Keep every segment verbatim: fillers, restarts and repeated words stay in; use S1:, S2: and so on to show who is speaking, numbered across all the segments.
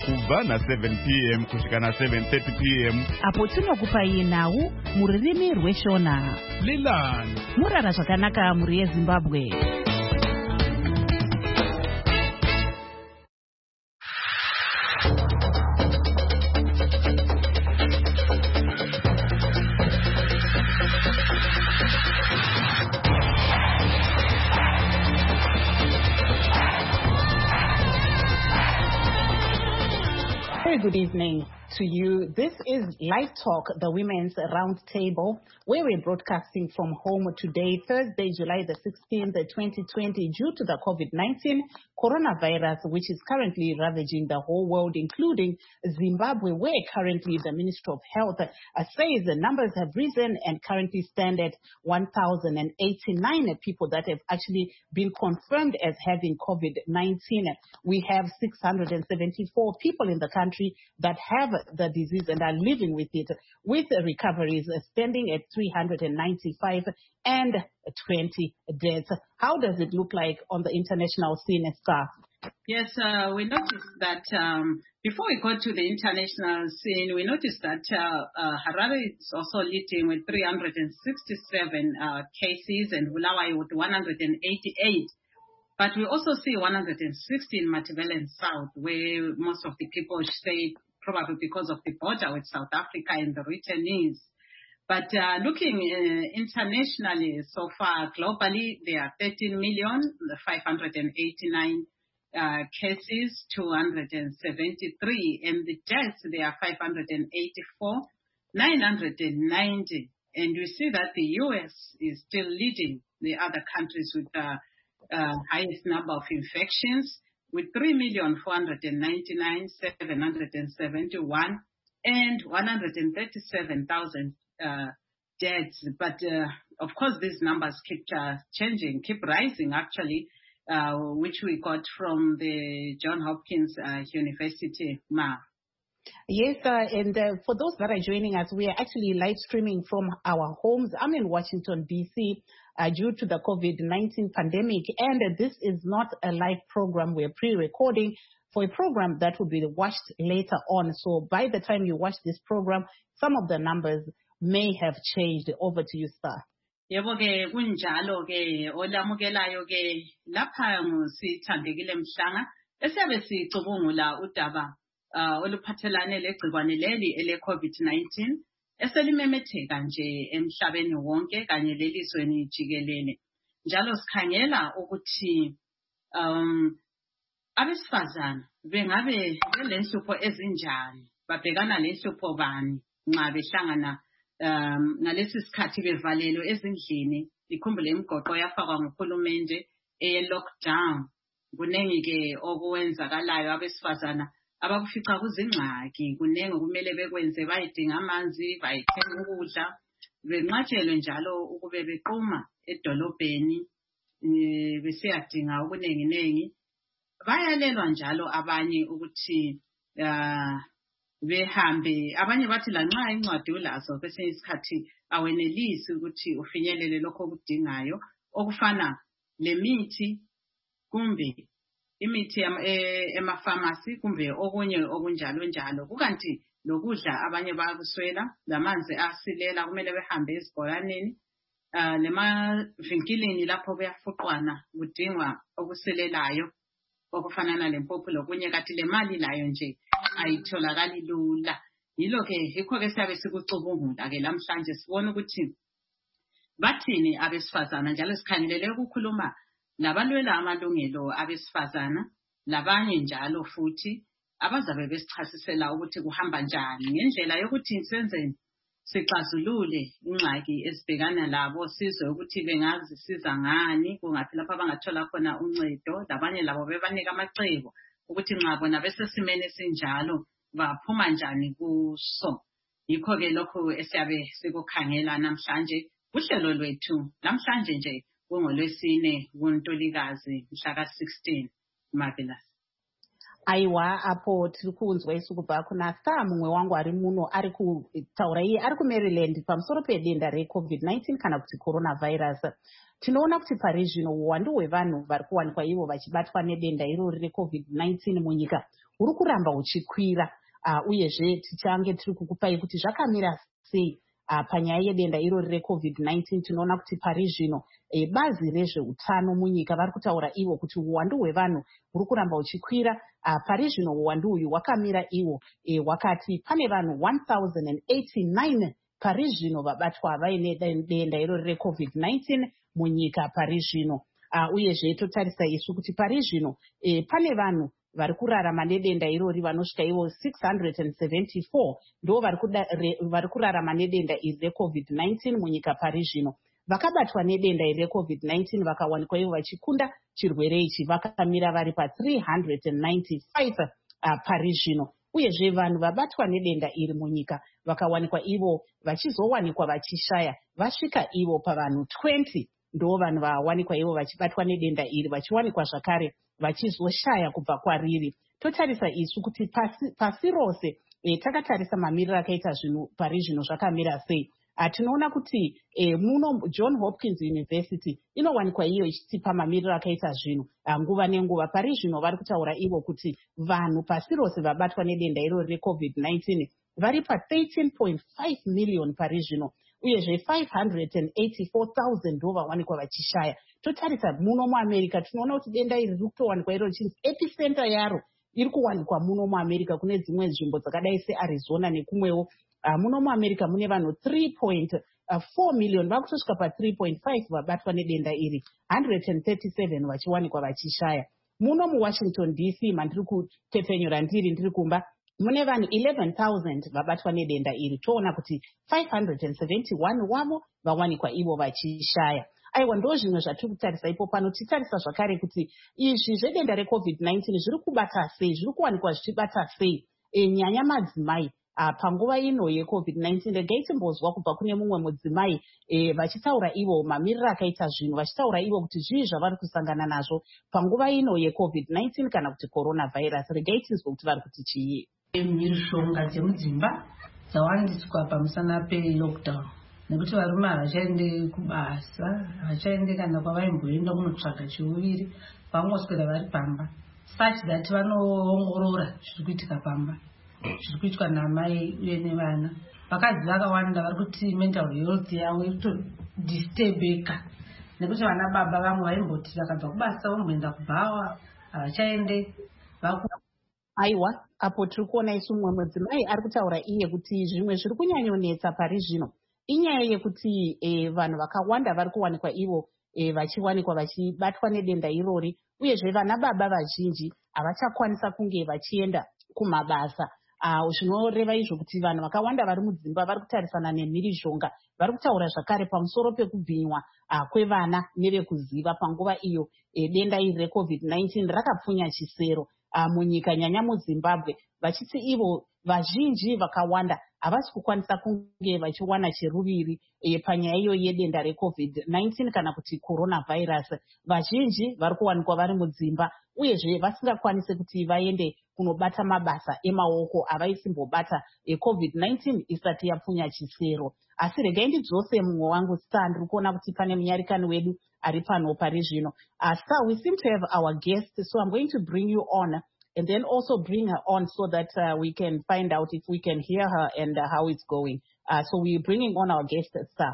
S1: kubva na seven p m kusvika na seven thirty p m
S2: apo tinokupai nhau mururimi rweshona.
S3: Leland
S2: murara zvakanaka muri yeZimbabwe. Very good evening to you. This is Live Talk, the Women's Roundtable, where we're broadcasting from home today, Thursday, July the sixteenth, twenty twenty, due to the COVID nineteen coronavirus, which is currently ravaging the whole world, including Zimbabwe, where currently the Ministry of Health uh, says the numbers have risen and currently stand at one thousand eighty-nine people that have actually been confirmed as having COVID nineteen. We have six hundred seventy-four people in the country that have the disease and are living with it, with recoveries standing at three hundred ninety-five and twenty deaths. How does it look like on the international scene, Star?
S4: Yes, uh, we noticed that um, before we go to the international scene, we noticed that uh, uh, Harare is also leading with three hundred sixty-seven uh, cases and Bulawayo with one hundred eighty-eight. But we also see one hundred sixteen Matabeleland South, where most of the people stay, probably because of the border with South Africa and the returnees. But uh, looking uh, internationally, so far globally, there are thirteen million five hundred eighty-nine uh, cases, two hundred seventy-three, and the deaths, there are five hundred eighty-four, nine hundred ninety. And we see that the U S is still leading the other countries with the uh, highest number of infections, with three million four hundred ninety-nine thousand seven hundred seventy-one and one hundred thirty-seven thousand uh, deaths. But uh, of course, these numbers keep uh, changing, keep rising actually, uh, which we got from the Johns Hopkins uh, University, Ma.
S2: Yes, uh, and uh, for those that are joining us, we are actually live streaming from our homes. I'm in Washington, D C, uh, due to the COVID nineteen pandemic, and uh, this is not a live program. We're pre-recording for a program that will be watched later on. So by the time you watch this program, some of the numbers may have changed. Over to you, Star.
S4: Yebo ke kunjalo ke olamukelayo ke lapha ngusithandekile Mhlanga esiyabe sicubungula udaba Uh, oluphathelane legcikwane leli ele COVID nineteen eselimemetheka nje emhlabeni wonke kanye lelizweni jikelele. Njalo sikhangela ukuthi um abesifazana bengabe belenhlupho ezinjani, babhekana lenhlupho bani nxa behlangana um ngalesi sikhathi bevalelwe ezindlini. Ikhumbule imigoqo yafakwa nguhulumende eye lockdown. Kunengi ke okwenzakalayo abesifazana abakufica kuzingxaki, kunenge kumele bekwenze, bayidinga amanzi, bayithenga ukudla, benqatshelwe njalo ukube bequma edolobheni besiyadinga okunengi nengi. Bayalelwa njalo abanye ukuthi uh, behambe, abanye bathi lanxa incwadi ulazo kwesinye isikhathi awenelisi ukuthi ufinyelele lokho okudingayo, okufana lemithi kumbe imithi emafamasi kumbe okunye okunjalo njalo. Kukanti lokudla abanye bayakuswela, lamanzi asilela kumele behambe ezibholaneni, uh, lemavinkilini lapho kuyafuqwana kudingwa okuselelayo okufanana lempuphu lokunye, kanti le mali layo nje ayitholakali lula. Yilo ke yikho ke siyabe sikucubungula ke namhlanje sibona ukuthi bathini abesifazana, njalo sikhangelele ukukhuluma labalwela amalungelo abesifazana, labanye njalo futhi abazabe besichasisela ukuthi kuhamba njani ngendlela yokuthi senze sixazulule ingxaki esibhekana labo, sizwe ukuthi bengazisiza ngani, kungaphi lapha bangathola khona uncedo. Labanye labo bebanika amacebo ukuthi nxa bona besesimene sinjalo baphuma njani kuso. Yikho ke lokho esiyabe sikukhangela namhlanje kuhlelo lwethu namhlanje nje kungolwesine kuNtulikazi mhla ka sixteen. Marvelous.
S2: Aiwa apo tiri kunzwa isuku bako na Star mumwe wangu ari muno ari kutaura iye ari ku Maryland pamusoro pedenda re-COVID nineteen kana kuti coronavirus. Tinoona kuti pari zvino uwandu hwevanhu vari kuwanikwa ivo vachibatwa nedenda irori re-COVID nineteen munyika huri kuramba huchikwira uh, uyezve tichange tiri kukupai kuti zvakamira sei uh, panyaya yedenda irori recovid nineteen. Tinoona kuti pari zvino e, bazi rezveutano munyika vari kutaura ivo kuti uwandu hwevanhu huri kuramba huchikwira. Uh, pari zvino uwandu uyu hwakamira ivo e, wakati pane vanhu one thousand eighty-nine pari zvino vabatwa vaine denda irori recovid nineteen munyika pari zvino. Uh, uyezve totarisa isu kuti pari zvino e, pane vanhu vari kurarama nedenda irori vanosvika ivo six hundred seventy-four ndo vari kurarama nedenda iri recovid nineteen munyika pari zvino. Vakabatwa nedenda iri recovid nineteen vakawanikwa ivo vachikunda chirwere ichi vakamira vari pa three hundred ninety-five uh, pari zvino. Uyezve vanhu vabatwa nedenda iri munyika vakawanikwa ivo vachizowanikwa vachishaya vasvika ivo pavanhu twenty ndo vanhu vawanikwa ivo vachibatwa nedenda iri vachiwanikwa zvakare vachizoshaya kubva kwariri. Totarisa isu kuti pasi, pasi rose e, takatarisa mamiriro akaita zvinhu pari zvino zvakamira sei. Uh, tinoona kuti e, muno John Hopkins University inowanikwa iyo ichitipa mamiriro akaita zvinhu uh, nguva nenguva. Pari zvino vari kutaura ivo kuti vanhu pasi rose vabatwa nedenda irori recovid nineteen vari pa thirteen point five million pari zvino, uyezve five hundred eighty-four thousand ndo vawanikwa vachishaya. Totarisa muno muAmerica tinoona kuti denda iri riri kutowanikwa iro chinzi epicenter yaro iri kuwanikwa muno muAmerica kune dzimwe nzvimbo dzakadai seArizona nekumwewo. Uh, muno muAmerica mune vanhu three point four million vakutosvika pa three point five vabatwa nedenda iri, one hundred thirty-seven vachiwanikwa vachishaya. Muno muWashington D C mandiri kutepfenyura ndiri ndiri kumba mune vanhu eleven thousand vabatwa nedenda iri. Toona kuti five hundred seventy-one wavo vawanikwa ivo vachishaya. Aiwa ndo zvimwe zvatiri kutarisa ipo pano. Titarisa zvakare kuti izvi zvedenda recovid nineteen zviri kubata sei, zviri kuwanikwa zvichibata sei e, nyanya madzimai. Uh, panguva ino yecovid nineteen regai timbozwa kubva kune mumwe mudzimai e, vachitaura ivo mamiriro akaita zvinhu, vachitaura ivo kuti zvii zvavari kusangana nazvo panguva ino yecovid nineteen kana kuti coronavirus. Regai tinzwe kuti vari kuti chii.
S3: Mishonga dzemudzimba dzawandiswa pamusana pelockdown nekuti varume havachaende kubasa, havachaende kana kwavaimboenda kunotsvaga chiuviri, vangoswera vari pamba such that vanoongorora zviri kuitika pamba, zviri kuitwa namai uye nevana. Vakadzi vakawanda vari kuti mental health yavo iri kutodisturbeka nekuti vana baba vamwe vaimboti vakabva kubasa vomboenda kubhawa havachaende vaku.
S2: Aiwa, apo tiri kuona isu mumwe mudzimai ari kutaura iye kuti zvimwe zviri kunyanyonetsa pari zvino inyaya yekuti e, vanhu vakawanda vari kuwanikwa ivo e, vachiwanikwa vachibatwa nedenda irori, uyezve vana baba vazhinji havachakwanisa kunge vachienda kumabasa. Uh, zvinoreva izvo kuti vanhu vakawanda vari mudzimba vari kutarisana nemhirizhonga, vari kutaura zvakare pamusoro pekubhinywa uh, kwevana nevekuziva panguva iyo e, denda iri recovid nineteen rakapfunya chisero uh, munyika nyanya muZimbabwe, vachiti ivo vazhinji vakawanda havasi kukwanisa kunge vachiwana cheruviri e, panyaya iyo yedenda recovid nineteen kana kuti coronavirus. Vazhinji vari kuwanikwa vari mudzimba uyezve vasingakwanisi kuti vaende kunobata mabasa emaoko avaisimbobata ecovid nineteen isati yapfunya chisero. Asi regai ndidzose mumwe wangu Star, ndiri kuona kuti pane munyarikani wedu ari pano pari zvino. Uh, Star, we seem to have our guest, so I'm going to bring you on and then also bring her on so that uh, we can find out if we can hear her and uh, how it's going. Uh, so we're bringing on our guest, Star.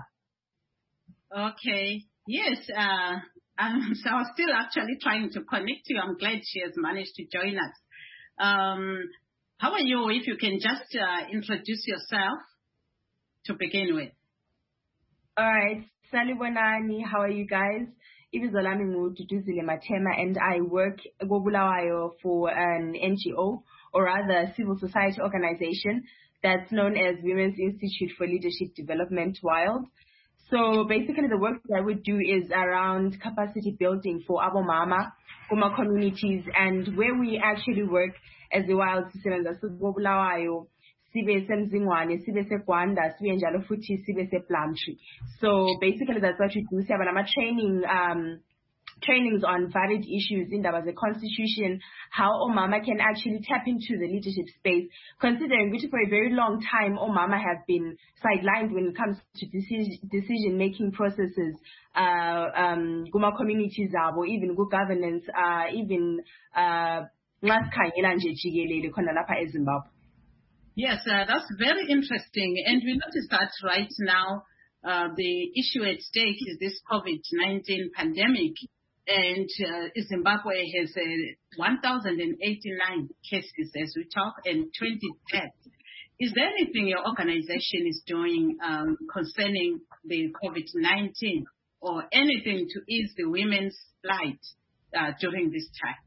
S4: Okay. Yes. Uh, um, so I was still actually trying to connect you. I'm glad she has managed to join us. Um, how are you? If you can just uh, introduce yourself to begin with.
S5: All right. Salibonani, how are you guys? Ibizolami Ngududuzile Matema, and I work Gobulawayo for an N G O, or rather civil society organization that's known as Women's Institute for Leadership Development, WILD. So basically the work that we do is around capacity building for Abo Mama, Guma communities, and where we actually work as the WILD sisebenza Gobulawayo, sibe semzingwane, sibe seGwanda, sibe njalo futhi sibe sePlumtree. So basically that's what we do. Siyaba training um trainings on varied issues in the constitution, how Omama can actually tap into the leadership space, considering which for a very long time Omama have been sidelined when it comes to decision making processes, uh um Guma communities or even good governance, uh even uh nxa sikhangela nje jikelele khona lapha eZimbabwe.
S4: Yes, uh, that's very interesting. And we notice that right now, uh, the issue at stake is this COVID nineteen pandemic. And uh, Zimbabwe has uh, one thousand eighty-nine cases as we talk and twenty deaths. Is there anything your organization is doing um, concerning the COVID nineteen or anything to ease the women's plight uh, during this time?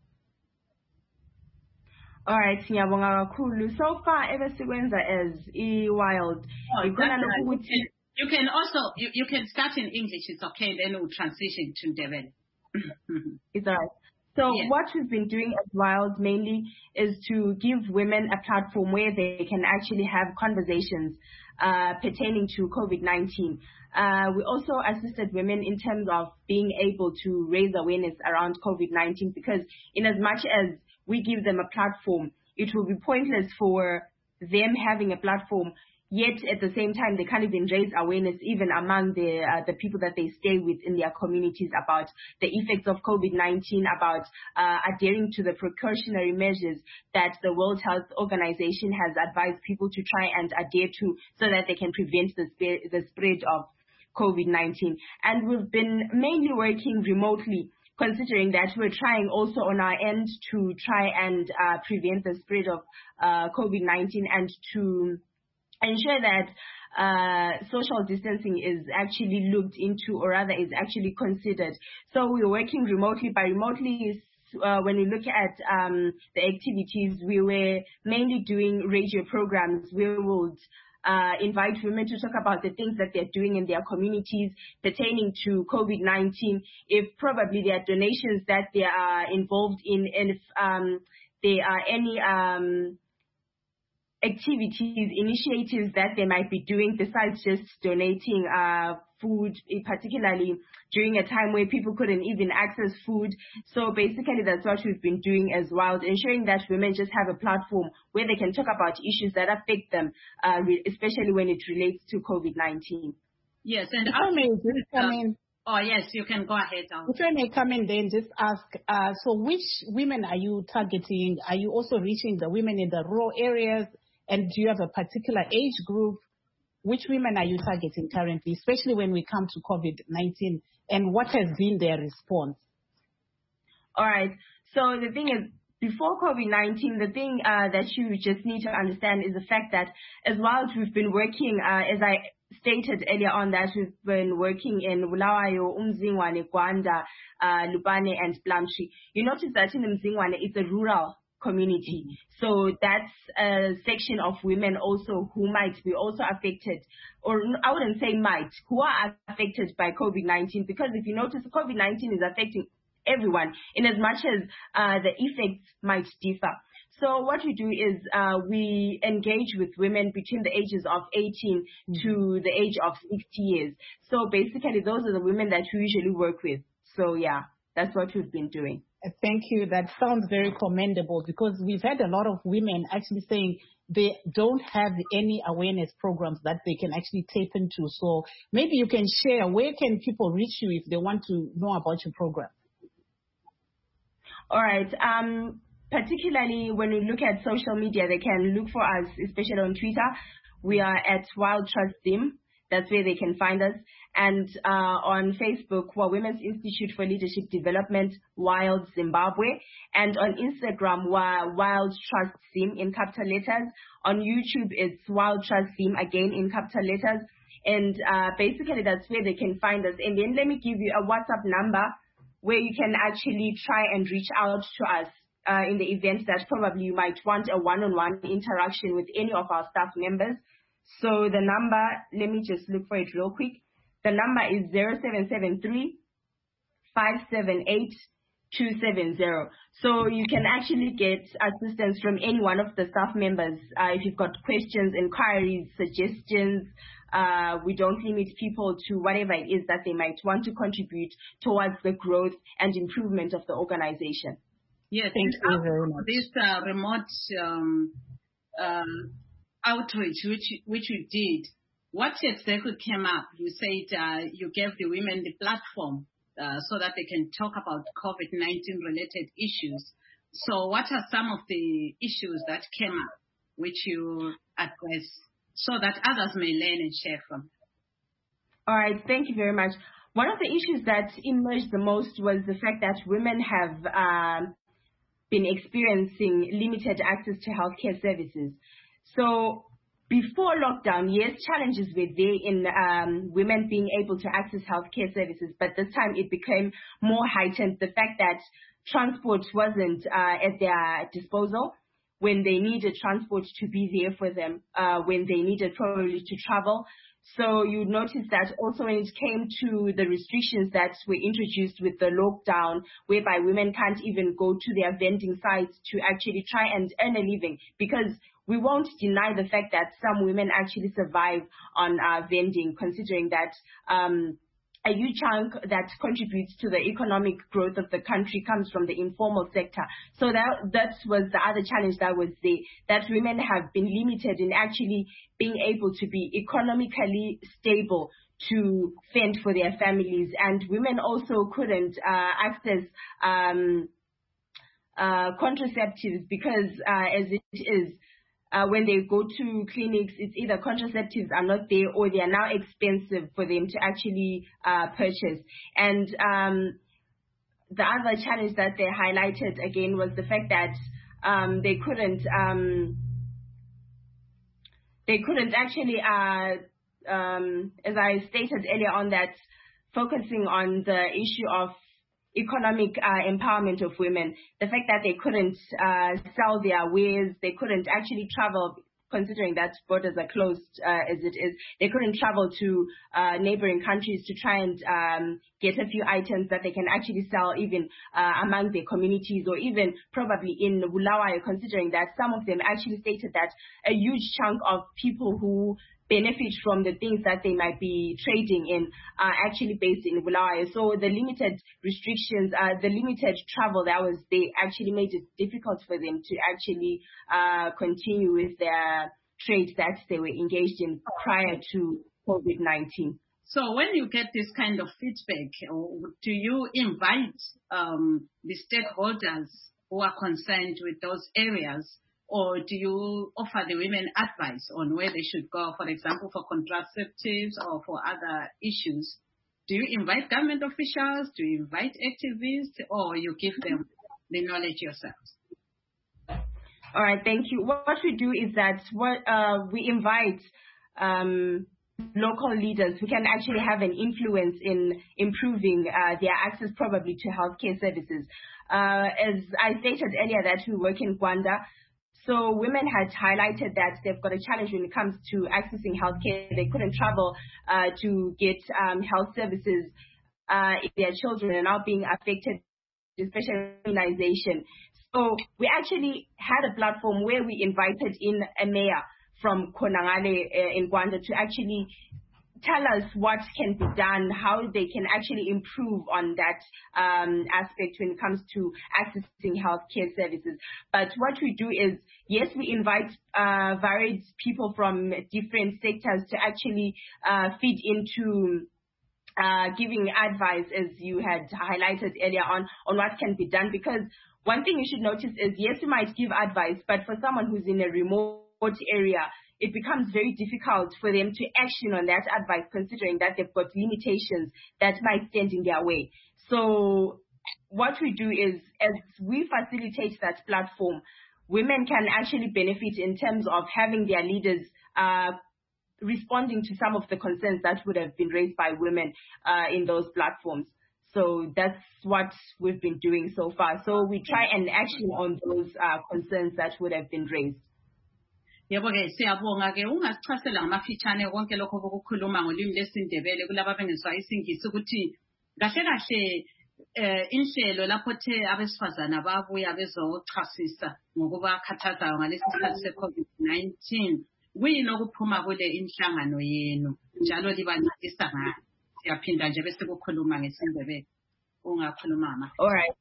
S5: All right, siyabonga kakhulu. So far, ebesikwenza as e-Wild.
S4: Oh, you can also, you, you can start in English, it's okay, then we'll transition to Ndebele.
S5: It's all right. So
S4: yes.
S5: What we've been doing at Wild mainly is to give women a platform where they can actually have conversations uh, pertaining to COVID nineteen. Uh, we also assisted women in terms of being able to raise awareness around COVID nineteen, because in as much as we give them a platform, it will be pointless for them having a platform, yet at the same time they can't even raise awareness even among the uh, the people that they stay with in their communities about the effects of COVID nineteen, about uh, adhering to the precautionary measures that the World Health Organization has advised people to try and adhere to so that they can prevent the, sp- the spread of COVID nineteen. And we've been mainly working remotely, considering that we're trying also on our end to try and uh, prevent the spread of uh, COVID nineteen and to ensure that uh, social distancing is actually looked into, or rather is actually considered. So we're working remotely. By remotely, uh, when we look at um, the activities, we were mainly doing radio programs. We would uh, invite women to talk about the things that they're doing in their communities pertaining to COVID nineteen, if probably there are donations that they are involved in, and if um, there are any um, activities, initiatives that they might be doing besides just donating uh, food, particularly during a time where people couldn't even access food. So basically that's what we've been doing as well, ensuring that women just have a platform where they can talk about issues that affect them, uh, especially when it relates to COVID nineteen.
S4: Yes, and
S2: if I may just come in.
S4: Oh, yes, you can go ahead.
S2: If I may come in then just ask, uh, so which women are you targeting? Are you also reaching the women in the rural areas? And do you have a particular age group? Which women are you targeting currently, especially when we come to COVID nineteen? And what has been their response?
S5: All right. So the thing is, before COVID nineteen, the thing uh, that you just need to understand is the fact that as well as we've been working, uh, as I stated earlier on, that we've been working in Bulawayo, Umzingwane, Gwanda, uh, Lupane, and Plumtree. You notice that in Umzingwane, it's a rural community. So that's a section of women also who might be also affected, or I wouldn't say might, who are affected by COVID nineteen, because if you notice, COVID nineteen is affecting everyone in as much as uh, the effects might differ. So what we do is uh, we engage with women between the ages of eighteen mm-hmm. to the age of sixty years. So basically those are the women that we usually work with. So yeah, that's what we've been doing.
S2: Thank you. That sounds very commendable, because we've had a lot of women actually saying they don't have any awareness programs that they can actually tap into. So maybe you can share, where can people reach you if they want to know about your program?
S5: All right. Um, particularly when we look at social media, they can look for us, especially on Twitter. We are at Wild Trust Zim. That's where they can find us. And uh, on Facebook, we're Women's Institute for Leadership Development, Wild Zimbabwe. And on Instagram, we're Wild Trust Zim in capital letters. On YouTube, it's Wild Trust Zim again in capital letters. And uh, basically, that's where they can find us. And then let me give you a WhatsApp number where you can actually try and reach out to us uh, in the event that probably you might want a one-on-one interaction with any of our staff members. So the number, let me just look for it real quick. The number is zero seven seven three, five seven eight, two seven zero. So you can actually get assistance from any one of the staff members. Uh, if you've got questions, inquiries, suggestions, uh, we don't limit people to whatever it is that they might want to contribute towards the growth and improvement of the organization.
S4: Yes,
S2: thank you very much.
S4: This uh, remote um, um, outreach which which you did, what exactly came up? You said uh, you gave the women the platform uh, so that they can talk about COVID nineteen related issues. So what are some of the issues that came up which you address so that others may learn and share from?
S5: All right, thank you very much. One of the issues that emerged the most was the fact that women have um, been experiencing limited access to healthcare services. So before lockdown, yes, challenges were there in um, women being able to access healthcare services, but this time it became more heightened. The fact that transport wasn't uh, at their disposal when they needed transport to be there for them, uh, when they needed probably to travel. So you notice that also when it came to the restrictions that were introduced with the lockdown, whereby women can't even go to their vending sites to actually try and earn a living, because we won't deny the fact that some women actually survive on uh, vending, considering that um, a huge chunk that contributes to the economic growth of the country comes from the informal sector. So that that was the other challenge that was there, that women have been limited in actually being able to be economically stable to fend for their families. And women also couldn't uh, access um, uh, contraceptives because uh, as it is, Uh, when they go to clinics, it's either contraceptives are not there or they are now expensive for them to actually uh, purchase. And um, the other challenge that they highlighted again was the fact that um, they couldn't um, they couldn't actually, uh, um, as I stated earlier on, that focusing on the issue of economic uh, empowerment of women, the fact that they couldn't uh, sell their wares, they couldn't actually travel, considering that borders are closed uh, as it is, they couldn't travel to uh, neighboring countries to try and um, get a few items that they can actually sell even uh, among their communities, or even probably in Bulawayo, considering that some of them actually stated that a huge chunk of people who benefit from the things that they might be trading in are actually based in Bulawayo. So the limited restrictions, uh, the limited travel that was they actually made it difficult for them to actually uh, continue with their trade that they were engaged in prior to COVID nineteen.
S4: So when you get this kind of feedback, do you invite um, the stakeholders who are concerned with those areas, or do you offer the women advice on where they should go, for example, for contraceptives or for other issues? Do you invite government officials? Do you invite activists, or you give them the knowledge yourselves?
S5: All right, thank you. What we do is that what uh, we invite um, local leaders who can actually have an influence in improving uh, their access probably to healthcare services. Uh, as I stated earlier that we work in Gwanda, so women had highlighted that they've got a challenge when it comes to accessing healthcare. They couldn't travel uh, to get um, health services uh, if their children are now being affected, especially immunization. So we actually had a platform where we invited in a mayor from Konangale uh, in Gwanda to actually tell us what can be done, how they can actually improve on that um, aspect when it comes to accessing healthcare services. But what we do is, yes, we invite uh, varied people from different sectors to actually uh, feed into uh, giving advice, as you had highlighted earlier on, on what can be done. Because one thing you should notice is, yes, you might give advice, but for someone who's in a remote area, it becomes very difficult for them to action on that advice, considering that they've got limitations that might stand in their way. So what we do is, as we facilitate that platform, women can actually benefit in terms of having their leaders uh, responding to some of the concerns that would have been raised by women uh, in those platforms. So that's what we've been doing so far. So we try and action on those uh, concerns that would have been raised.
S4: Yebo ke siyabonga ke ungasichasela ngamafitshane konke lokho bokukhuluma ngolimi lesindebele kulabo abengezwa isingisi ukuthi kahle kahle eh inhlelo lapho the abesifazana babuya bezochasisa ngokubakhathazayo ngalesi sikhathi se-COVID nineteen kuyini okuphuma kule inhlangano yenu njalo libancedisa ngani? Siyaphinda nje bese kukhuluma ngesindebele ungakhuluma ama.
S5: All right.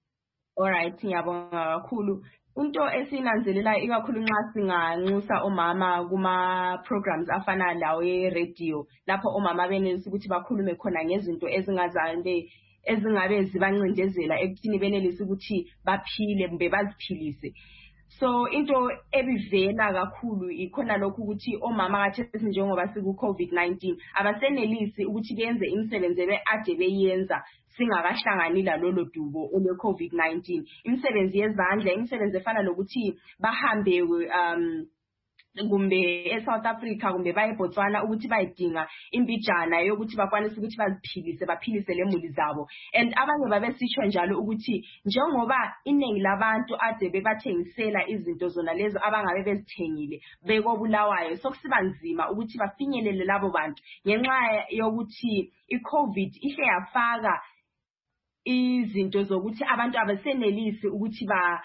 S5: All right, ngiyabonga kakhulu. Into esinanzelela ikakhulu nxa singanxusa omama kuma programs afana lawo e radio lapho omama benelisa ukuthi bakhulume khona ngezinto ezingazange ezingabe zibancindezela ekuthini benelise ukuthi baphile mbe baziphilise. So into ebivela kakhulu ikhona lokhu ukuthi omama kathesi njengoba siku COVID nineteen abasenelisi ukuthi benze imisebenzi ebe-ade beyenza singakahlangani lalolo dubo ole COVID nineteen. Imisebenzi yezandla, imisebenzi efana nokuthi bahambe um kumbe eSouth Africa kumbe baye eBotswana ukuthi bayidinga imbijana yokuthi bakwanise ukuthi baziphilise baphilise lemuli zabo. And abanye babesitsho njalo ukuthi njengoba iningi labantu ade bebathengisela izinto zona lezo abangabe bezithengile bekobulawayo sokusiba nzima ukuthi bafinyelele labo bantu ngenxa yokuthi iCovid ihle yafaka izinto zokuthi abantu abasenelisi ukuthi ba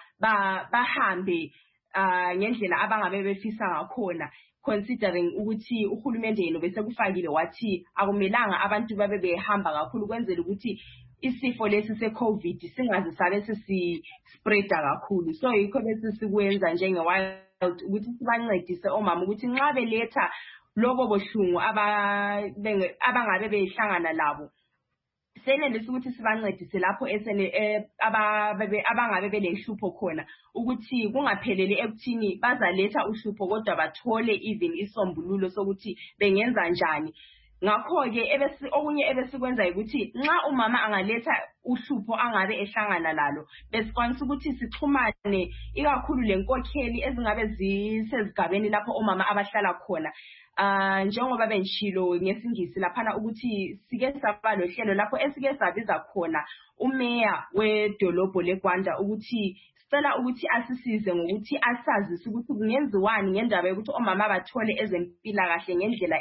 S5: bahambe Uh, ngendlela abangabe befisa ngakhona, considering ukuthi uhulumende yena bese kufakile wathi akumelanga abantu babe behamba kakhulu kwenzela ukuthi isifo lesi seCovid singaze sabe sisi spreada kakhulu. So yikho bese sikwenza njenge wild ukuthi sibancedise omama ukuthi nxa beletha lobo bohlungu aba abangabe behlangana labo senelisi ukuthi sibancedise lapho esene ababe abangabe belenhlupho khona ukuthi kungaphelele ekuthini bazaletha uhlupho kodwa bathole even isombululo sokuthi bengenza njani. Ngakho ke ebese okunye ebesikwenza ukuthi nxa umama angaletha uhlupho angabe ehlangana lalo besikwanisa ukuthi sixhumane ikakhulu lenkokheli ezingabe zisezigabeni lapho omama abahlala khona. Uh, njengoba benshilo ngesingisi laphana ukuthi sike saba lohlelo lapho esike sabiza khona umeya wedolobho leGwanda ukuthi sicela ukuthi asisize ngokuthi asazise ukuthi kungenziwani ngendaba yokuthi omama bathole ezempilakahle ngendlela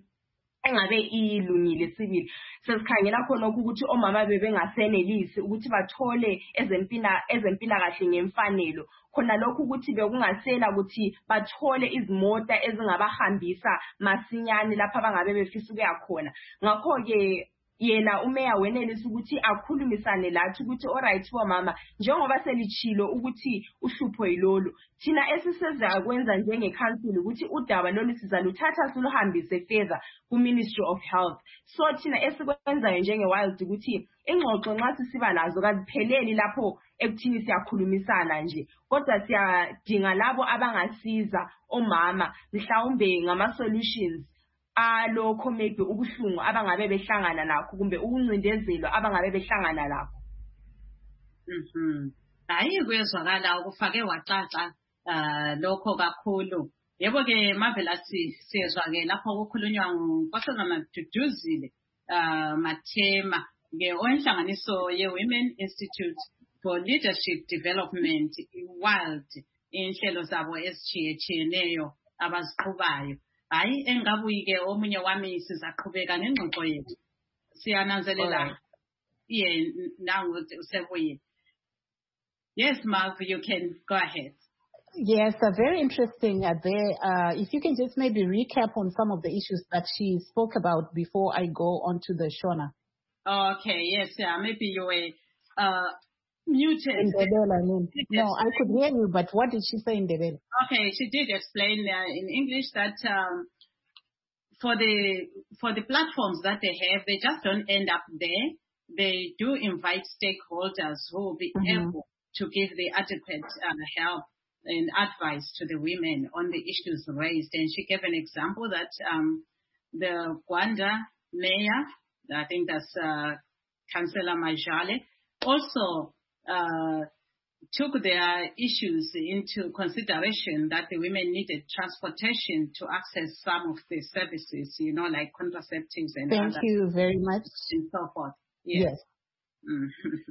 S5: engabe ilungile sibili. Sesikhangela khona ukuthi omama bebengasenelisi ukuthi bathole ezempila ezempilakahle ngemfanelo khona lokhu ukuthi bekungasela ukuthi bathole izimota ezingabahambisa masinyane lapha abangabe befisa ukuya khona. Ngakho ke yena umeya wenelisa ukuthi akhulumisane lathi ukuthi alright bomama njengoba selichilo ukuthi uhlupho yilolu thina esiseza kwenza njenge council ukuthi udaba lolu sizaluthatha siluhambise further ku Ministry of Health. So thina esikwenzayo njenge wild ukuthi ingxoxo nxa sisiba lazo kazipheleli lapho ekuthini siyakhulumisana nje kodwa siyadinga labo abangasiza omama mhlawumbe ngama solutions alokho maybe ubuhlungu abangabe behlangana nakho kumbe ukuncindezelwa abangabe behlangana lakho.
S4: Mhm. Hayi kuyezwakala ukufake wacaca lokho kakhulu. Yebo ke Marvelous siyezwa ke lapho ukukhulunywa ngokwasona Maduduzile Mathema ke onhlanganiso ye Women Institute for Leadership Development Wild inhlelo zabo esitshiyeneyo abaziqhubayo. Hayi engabuyike omunye wami sizaqhubeka nengxoxo yethu siyananzelela yeah nangu usebuyile. Yes Marv, you can go ahead.
S2: Yes, uh, very interesting uh, there. Uh, if you can just maybe recap on some of the issues that she spoke about before I go on to the Shona.
S4: Okay, yes, yeah, maybe you were uh, muted.
S2: In Ndebele, I mean. No, I could hear you, but what did she say in Ndebele?
S4: Okay, she did explain uh, in English that um, for the for the platforms that they have, they just don't end up there. They do invite stakeholders who will be mm-hmm. able to give the adequate uh, help and advice to the women on the issues raised. And she gave an example that um, the Gwanda mayor, I think that's uh, Councillor Majale, also uh, took their issues into consideration that the women needed transportation to access some of the services, you know, like contraceptives and
S2: Thank
S4: other
S2: you very much.
S4: And so forth. Yes.
S2: yes.
S4: Mm.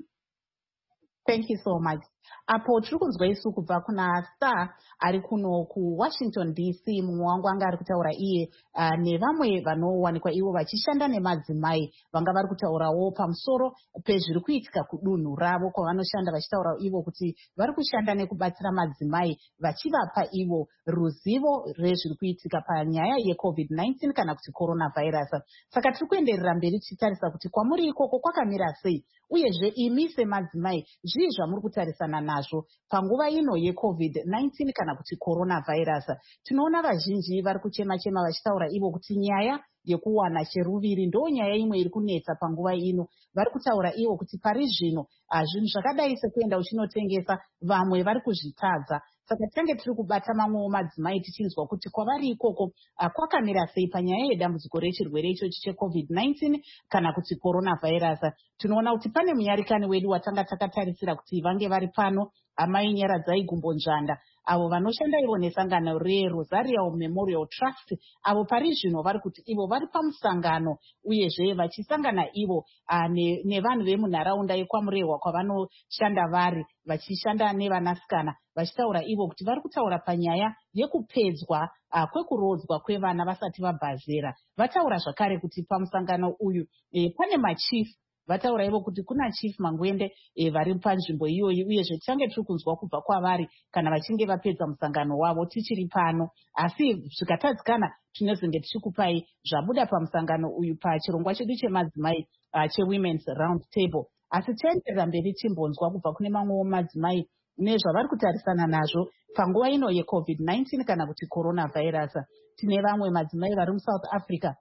S2: Thank you so much. Apo tirikunzwa isu kubva kuna Star ari kuno ku Washington D C. Mumwe wangu anga ari kutaura iye uh, nevamwe vanowanikwa ivo vachishanda nemadzimai vanga vari kutaurawo pamusoro pezviri kuitika kudunhu ravo kwavanoshanda vachitaura ivo kuti vari kushanda nekubatsira madzimai vachivapa ivo ruzivo rezviri kuitika panyaya yeCovid nineteen kana kuti coronavirus. Saka tiri kuenderera mberi tichitarisa kuti kwamuri ikoko kwakamira sei uyezve imi semadzimai zvii zvamuri kutarisa kutarisana nazvo panguva ino yecovid nineteen kana kuti coronavirus. Tinoona vazhinji vari kuchema-chema vachitaura ivo kuti nyaya yekuwana cheruviri ndo nyaya imwe iri kunetsa panguva ino. Vari kutaura ivo kuti pari zvino zvinhu zvakadai sekuenda uchinotengesa vamwe vari kuzvitadza. Saka tange tiri kubata mamwewo madzimai tichinzwa kuti kwavari ikoko kwakamira sei panyaya yedambudziko rechirwere ichochi checovid nineteen kana kuti coronavirus. Tinoona kuti pane munyarikani wedu watanga takatarisira kuti vange vari pano, amai Nyaradzai Gumbo Njanda, avo vanoshanda ivo nesangano reRosarial Memorial Trust, avo pari zvino vari kuti ivo vari pamusangano uyezve vachisangana ivo nevanhu vemunharaunda yekwamurehwa kwavanoshanda vari, vachishanda nevanasikana, vachitaura ivo kuti vari kutaura panyaya yekupedzwa kwekurodzwa kwevana vasati vabhazera. Vataura zvakare kuti pamusangano uyu e, pane machief. Vataura ivo kuti kuna Chief Mangwende e, vari panzvimbo iyoyi uyezve tichange tiri kunzwa kubva kwavari kana vachinge vapedza musangano wavo tichiri pano. Asi zvikatadzikana tinozenge tichikupai zvabuda pamusangano uyu pachirongwa chedu chemadzimai uh, cheWomen's Round Table. Asi tienderera mberi timbonzwa kubva kune mamwewo madzimai nezvavari kutarisana nazvo panguva ino yecovid nineteen kana kuti coronavirus. Tine vamwe madzimai vari muSouth Africa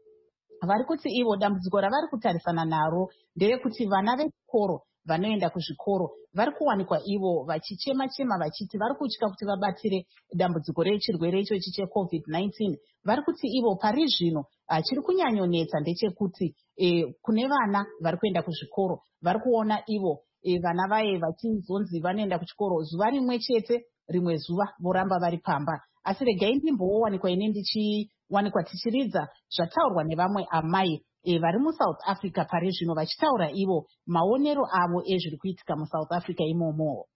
S2: vari kuti ivo dambudziko ravari kutarisana naro nderekuti vana vechikoro vanoenda kuzvikoro vari kuwanikwa ivo vachichema-chema vachiti vari kutya kuti vabatire dambudziko rechirwere ichochi checovid nineteen. Vari kuti ivo pari zvino chiri kunyanyonetsa ndechekuti e, kune vana vari kuenda kuzvikoro vari kuona ivo e, vana vaye vachizonzi vanoenda kuchikoro zuva rimwe chete, rimwe zuva voramba vari pamba. Asi regai ndimbowanikwa ine ndichiwanikwa tichiridza zvataurwa nevamwe amai e, vari muSouth Africa pari zvino vachitaura ivo maonero avo ezviri kuitika muSouth Africa imomo.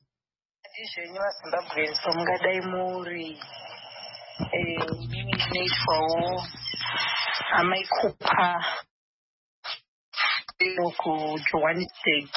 S6: Zvenyu vaZimbabweans mungadai muri inoitwawo amai kupa kuJohannesburg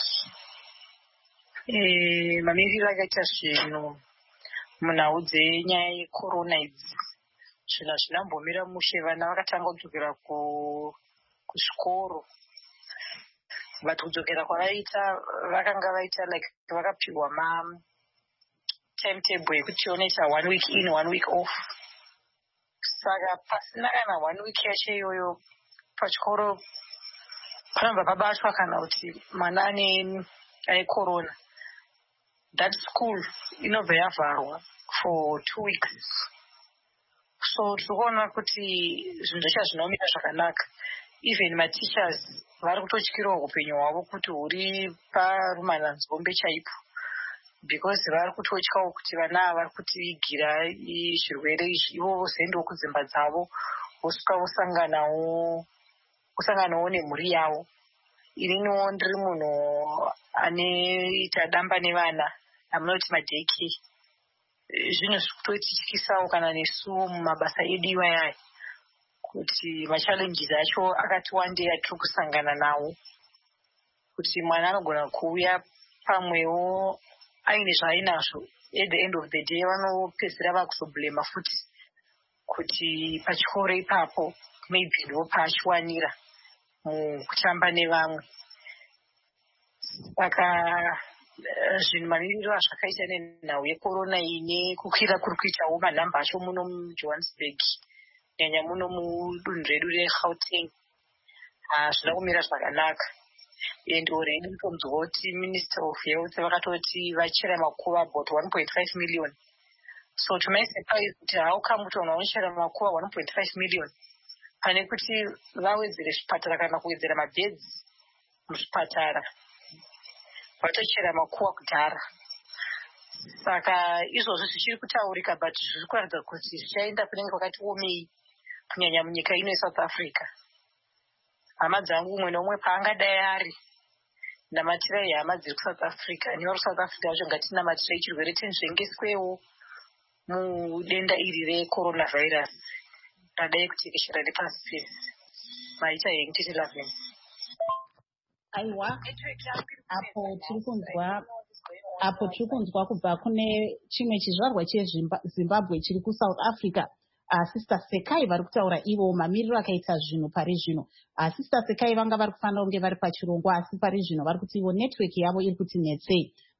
S6: mamiriro akaita zvinhu munhau dzenyaya yecorona idzi. Zvinhu hazvinambomira mushe, vana vakatanga kudzokera kuzvikoro, but kudzokera kwavaita vakanga vaita like vakapiwa ma timetable yekuti onoita one week in one week off. Saka pasina kana one week yacho iyoyo pachikoro panobva pabatwa kana kuti mwana ane ane corona, that school inobva yavharwa for two weeks. So tikuona kuti zvinhu zveshe zvinomira zvakanaka. Even mateachers vari kutotyirawo upenyu hwavo kuti huri parumananzombe chaipo, because vari kutotyawo kuti vana vari kutivigira zvirwere izvi ivo vozoendawo kudzimba dzavo vosvika vosanganawo kusanganawo nemhuri yavo. Ininiwo ndiri munhu anoita damba nevana amunoti madeki. Zvinhu zvikutotyityisawo kana nesu mumabasa edu iwayaya kuti machallenges acho akati wandei atiri kusangana nawo, kuti mwana anogona kuuya pamwewo aine zvaainazvo, at the end of the day vanopedzisira vakuzoblema futi kuti pachikoro ipapo maybe ndo paachiwanira mukutamba nevamwe. Saka zvinhu mamiriro azvakaita nenhau yecorona ine kukwira kuri kuitawo manhamba acho muno muJohannesburg nyanya muno mudunhu redu reGauteng hazvina kumira zvakanaka. Endo redu tombonzwa kuti Minister of Health vakatoti vachera makuva about one point five million. So to my surprise kuti how come kuti vanhu vanochera makuva one point five million pane kuti vawedzere zvipatara kana kuwedzera mabeds muzvipatara vatochera makuva kudhara. Saka izvozvo zvichiri kutaurika but zviri kuratidza kuti zvichaenda kunenge kwakati omei kunyanya munyika ino yeSouth Africa. Hama dzangu umwe neumwe paangadai ari namatirai hama dziri kuSouth Africa nevari kuSouth Africa vacho ngatinamatirai chirwere tinzvengeswewo mudenda iri recoronavirus radai kutekeshera nepasi pese. Maita hengu titi laveni.
S2: Aiwa, apo tiri kunzwa apo tiri kunzwa kubva kune chimwe chizvarwa cheZimbabwe chiri kuSouth Africa. Uh, Sister Sekai vari kutaura ivo mamiriro akaita zvinhu pari zvino. Uh, Sister Sekai vanga vari kufanira kunge vari pachirongwa asi pari zvino vari kuti ivo network yavo iri kuti netsei.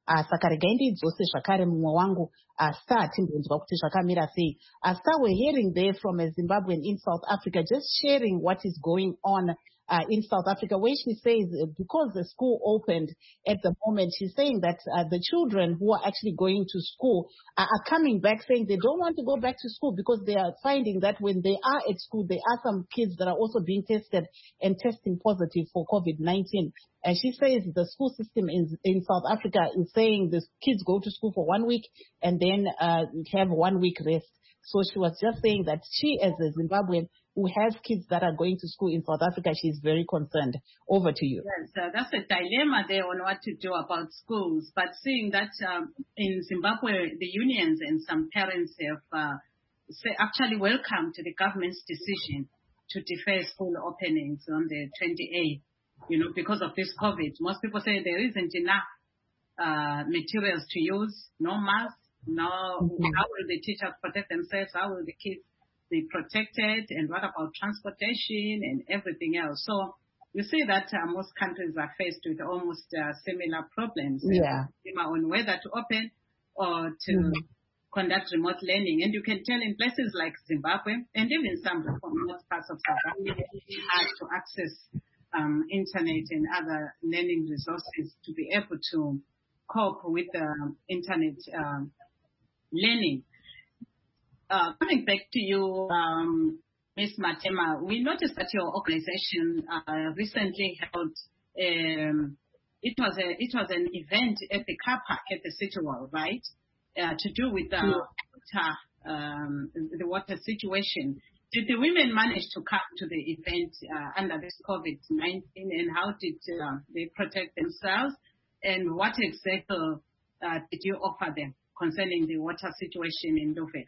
S2: Uh, saka regai ndidzose zvakare mumwe wangu uh, Star timbonzwa kuti zvakamira sei. Uh, Star, we're hearing there from a Zimbabwean in South Africa just sharing what is going on uh, in South Africa, where she says uh, because the school opened at the moment, she's saying that uh, the children who are actually going to school uh, are coming back saying they don't want to go back to school because they are finding that when they are at school, there are some kids that are also being tested and testing positive for COVID nineteen. And she says the school system in, in South Africa is saying the kids go to school for one week and then uh, have one week rest. So she was just saying that she, as a Zimbabwean who has kids that are going to school in South Africa, she's very concerned. Over to you.
S4: Yes, uh, that's a dilemma there on what to do about schools. But seeing that um, in Zimbabwe, the unions and some parents have uh, say actually welcomed the government's decision to defer school openings on the twenty-eighth. You know, because of this COVID. Most people say there isn't enough uh, materials to use, no masks, no, mm-hmm. How will the teachers protect themselves? How will the kids be protected? And what about transportation and everything else? So you see that uh, most countries are faced with almost uh, similar problems.
S2: Yeah.
S4: Uh, on whether to open or to mm-hmm. conduct remote learning. And you can tell in places like Zimbabwe and even some remote parts of South Africa, it's hard to access Um, internet and other learning resources to be able to cope with the um, internet um, learning. Uh, coming back to you, um, Miz Matema, we noticed that your organization uh, recently held um, it was a it was an event at the car park at the City Wall, right? Uh, to do with the water, um, the water situation. Did the women manage to come to the event uh, under this COVID nineteen, and how did uh, they protect themselves? And what exactly uh, did you offer them concerning the water situation in Luveve?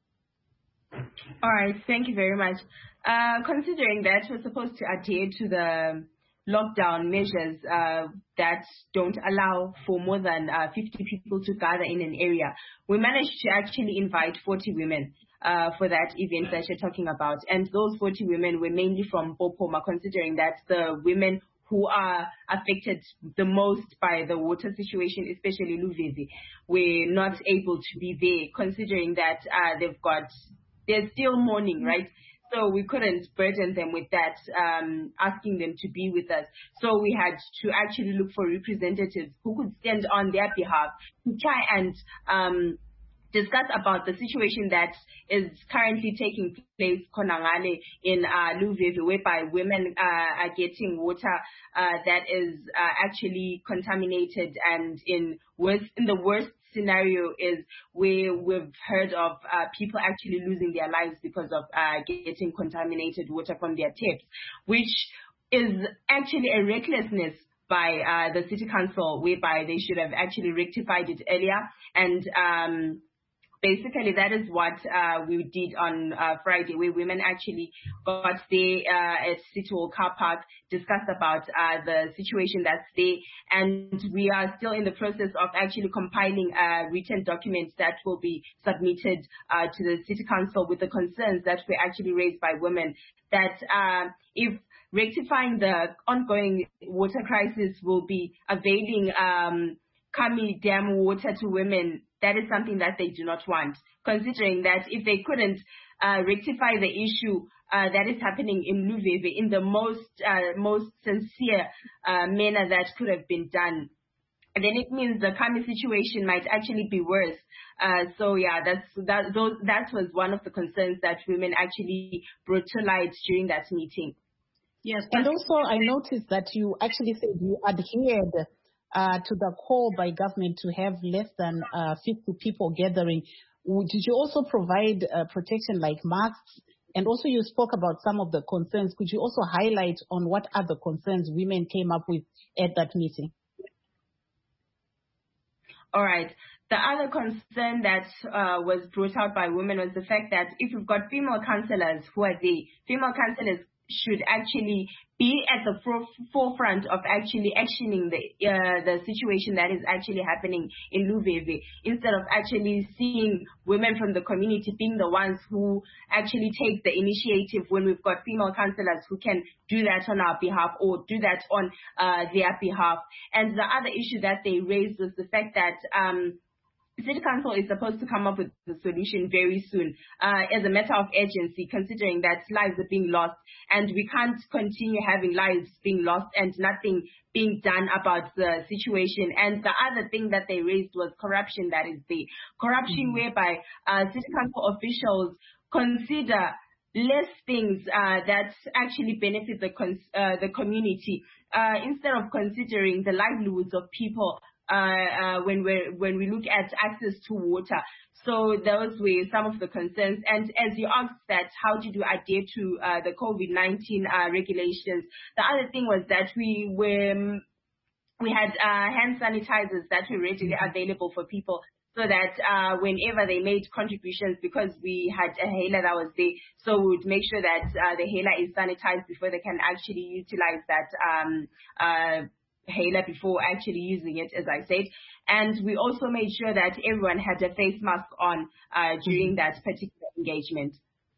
S5: All right, thank you very much. Uh, considering that we're supposed to adhere to the lockdown measures uh, that don't allow for more than uh, fifty people to gather in an area, we managed to actually invite forty women. Uh, for that event that you're talking about. And those forty women were mainly from Bopoma, considering that the women who are affected the most by the water situation, especially Luveve, were not able to be there, considering that uh, they've got, they're still mourning, right? So we couldn't burden them with that, um, asking them to be with us. So we had to actually look for representatives who could stand on their behalf to try and um, discuss about the situation that is currently taking place Konangale in uh, Luveve, whereby women uh, are getting water uh, that is uh, actually contaminated, and in worst, in the worst scenario is where we've heard of uh, people actually losing their lives because of uh, getting contaminated water from their taps, which is actually a recklessness by uh, the city council, whereby they should have actually rectified it earlier. And um, basically, that is what uh, we did on uh, Friday, where women actually got there uh, at City Hall Car Park, discussed about uh, the situation that's there, and we are still in the process of actually compiling uh, written documents that will be submitted uh, to the City Council with the concerns that were actually raised by women, that uh, if rectifying the ongoing water crisis will be availing um, Kami Dam water to women, that is something that they do not want, considering that if they couldn't uh, rectify the issue uh, that is happening in Luveve in the most uh, most sincere uh, manner that could have been done, then it means the Kami situation might actually be worse. Uh, so yeah, that's that. Those, that was one of the concerns that women actually brought to light during that meeting.
S2: Yes, and also I noticed that you actually said you adhered Uh, to the call by government to have less than uh, fifty people gathering. Did you also provide uh, protection like masks? And also you spoke about some of the concerns. Could you also highlight on what other concerns women came up with at that meeting?
S5: All right. The other concern that uh, was brought out by women was the fact that if you've got female councillors who are there, female councillors should actually be at the forefront of actually actioning the uh, the situation that is actually happening in Luveve, instead of actually seeing women from the community being the ones who actually take the initiative when we've got female councillors who can do that on our behalf or do that on uh, their behalf. And the other issue that they raised was the fact that um, City Council is supposed to come up with the solution very soon, uh, as a matter of urgency, considering that lives are being lost and we can't continue having lives being lost and nothing being done about the situation. And the other thing that they raised was corruption that is the corruption mm-hmm. whereby uh, City Council officials consider less things uh, that actually benefit the, cons- uh, the community uh, instead of considering the livelihoods of people. Uh, uh, when we when we look at access to water. So those were some of the concerns. And as you asked that, how did you adhere to uh, the COVID nineteen uh, regulations? The other thing was that we were we had uh, hand sanitizers that were readily available for people, so that uh, whenever they made contributions, because we had a hailer that was there, so we would make sure that uh, the hailer is sanitized before they can actually utilize that um, uh, hailer before actually using it, as I said. And we also made sure that everyone had a face mask on uh, during that particular engagement.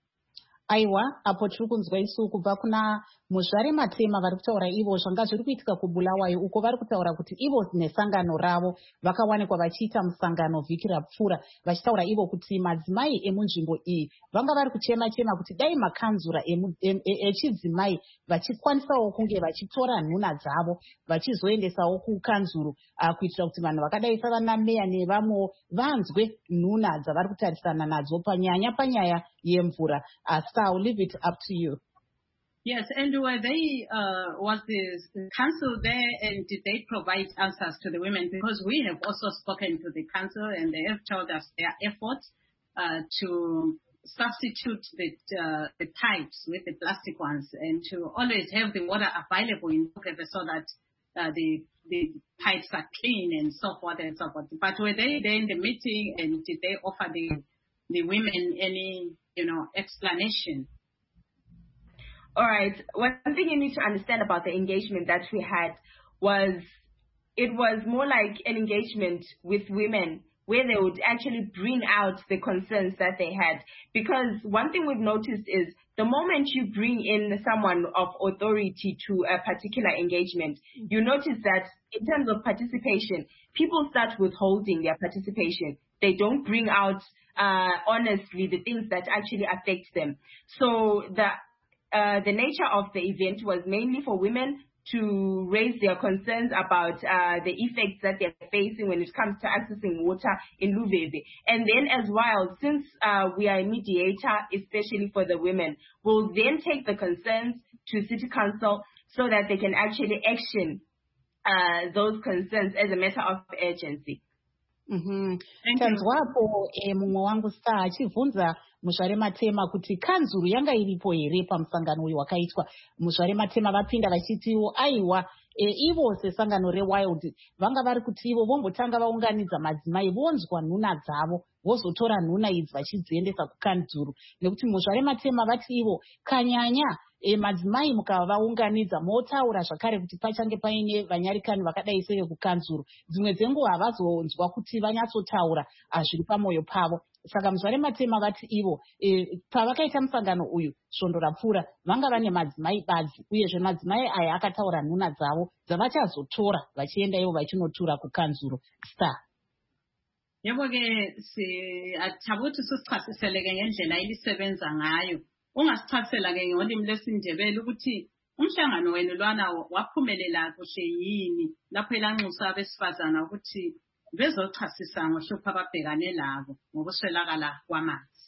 S2: Aiwa, apo tiri kunzwa isu kubva kuna Muzvare Matema vari kutaura ivo zvanga zviri kuitika kuBulawayo, uko vari kutaura kuti ivo nesangano ravo vakawanikwa vachiita musangano vhiki rapfuura, vachitaura ivo kuti madzimai emunzvimbo iyi vanga vari kuchema chema kuti dai makanzura echidzimai vachikwanisawo kunge vachitora nhuna dzavo vachizoendesawo kukanzuru kuitira kuti vanhu vakadai savana meya nevamwe vanzwe nhuna dzavari kutarisana nadzo panyanya panyaya yemvura. So I'll leave it up to you.
S4: Yes, and were they, uh, was the council there, and did they provide answers to the women? Because we have also spoken to the council and they have told us their efforts uh, to substitute the, uh, the pipes with the plastic ones and to always have the water available in Luveve so that uh, the, the pipes are clean and so forth and so forth. But were they there in the meeting, and did they offer the, the women any, you know, explanation?
S5: All right. One thing you need to understand about the engagement that we had was it was more like an engagement with women where they would actually bring out the concerns that they had. Because one thing we've noticed is the moment you bring in someone of authority to a particular engagement, you notice that in terms of participation, people start withholding their participation. They don't bring out, uh, honestly, the things that actually affect them. So the Uh, the nature of the event was mainly for women to raise their concerns about uh, the effects that they're facing when it comes to accessing water in Luveve. And then as well, since uh, we are a mediator, especially for the women, we'll then take the concerns to City Council so that they can actually action uh, those concerns as a matter of urgency.
S2: Mhm. Tanzwapo mumwe wangu Star achivhunza Muzvare Matema kuti kanzuru yanga iripo here pamusangano uyu wakaitwa. Muzvare Matema vapinda vachitiwo aiwa e, ivo sesangano reWild vanga vari kuti ivo vombotanga vaunganidza madzimai vonzwa nhuna dzavo vozotora nhuna idzi vachidziendesa kukanzuru, nekuti Muzvare Matema vati ivo kanyanya E madzimai mukavaunganidza motaura zvakare kuti pachange paine vanyarikani vakadai seve kukanzuru, dzimwe dzenguva havazonzwa kuti vanyatsotaura zviri pamwoyo pavo. Saka Muzvare Matema vati ivo e, pavakaita musangano uyu svondo rapfuura vanga vane madzimai badzi, uyezve madzimai aya akataura nhuna dzavo dzavachazotora vachienda ivo vachinotura kukanzuru. Star.
S4: Yebo ke si athabuthi sisichasiseleke ngendlela elisebenza ngayo. Ungasichasela ke ngolimi lwesiNdebele ukuthi umhlangano wenu lwana waphumelela kuhle yini lapho elanxusa abesifazana ukuthi bezochasisa ngohlupho ababhekane labo ngokuswelakala kwamanzi.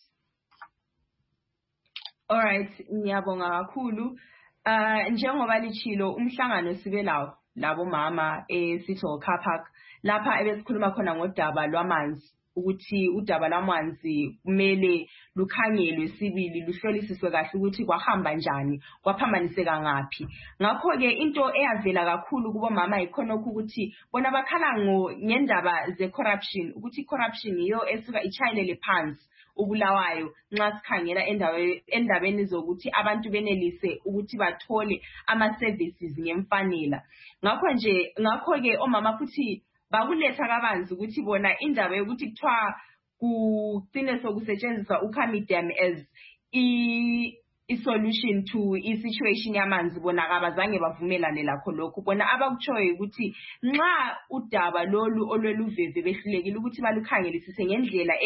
S5: All right, ngiyabonga kakhulu. Uh njengoba lichilo umhlangano sibe lawo labo mama eSitho Car Park lapha ebesikhuluma khona ngodaba lwamanzi, ukuthi udaba lwamanzi kumele lukhangelwe sibili luhlolisiswe kahle ukuthi kwahamba njani, kwaphambaniseka ngaphi. Ngakho ke into eyavela kakhulu kubo mama ikhonokho ukuthi bona bakhala ngendaba ze corruption, ukuthi corruption iyo esuka ichayelele phansi ubulawayo nxa sikhangela endaweni endabeni zokuthi abantu benelise ukuthi bathole ama services ngemfanela. Ngakho nje ngakho ke omama futhi bakuletha kabanzi ukuthi bona indaba yokuthi kuthiwa kugcine sokusetshenziswa uCamidam as i i-solution to i-situation yamanzi bona kabazange bavumelane lakho lokho. Bona abakutshoyo ukuthi nxa udaba lolu olweluveve behlulekile ukuthi balukhangelisise ngendlela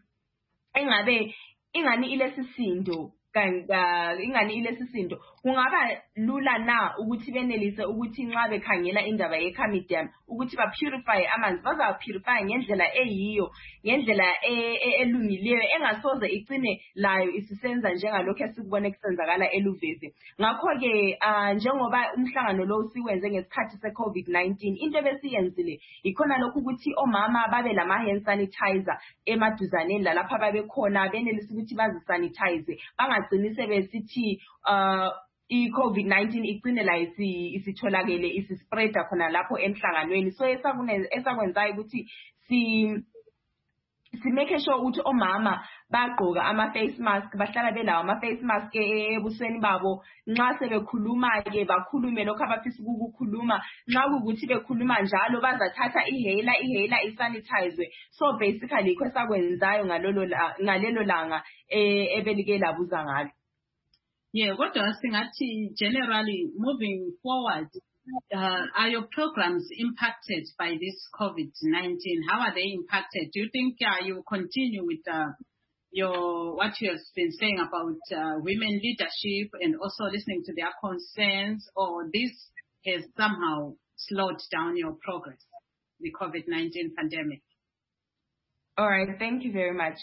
S5: engabe ingani ilesisindo ingani ilesisindo kungaba lula na ukuthi benelise ukuthi nxa bekhangela indaba yeCamidam ukuthi ba purify amanzi baza purify ngendlela eyiyo ngendlela elungileyo engasoze icine layo isisenza njengalokho esikubone kusenzakala eluveve. Ngakho ke njengoba umhlangano lo siwenze ngesikhathi seCovid nineteen into besiyenzile ikhona lokho ukuthi omama babe lama hand sanitizer emaduzaneni lalapha babe khona benelise ukuthi bazi sanitize bangagcini sebesithi uh i-COVID nineteen igcine la isitholakele isispreada khona lapho emhlanganweni. So esakwenzayo ukuthi si si make sure ukuthi omama bagqoka ama face mask bahlala belawo ama face mask ebusweni babo nxa sebekhuluma ke bakhulume lokho abafisa ukukhuluma nxa ukuthi bekhuluma njalo bazathatha ihela ihela isanitize. So basically kwesakwenzayo ngalolo ngalelo langa ebelike labuza ngalo.
S4: Yeah, what do I think? Generally, moving forward, uh, are your programs impacted by this COVID nineteen? How are they impacted? Do you think uh, you continue with uh, your what you have been saying about uh, women leadership and also listening to their concerns, or this has somehow slowed down your progress, the COVID nineteen pandemic?
S5: All right, thank you very much.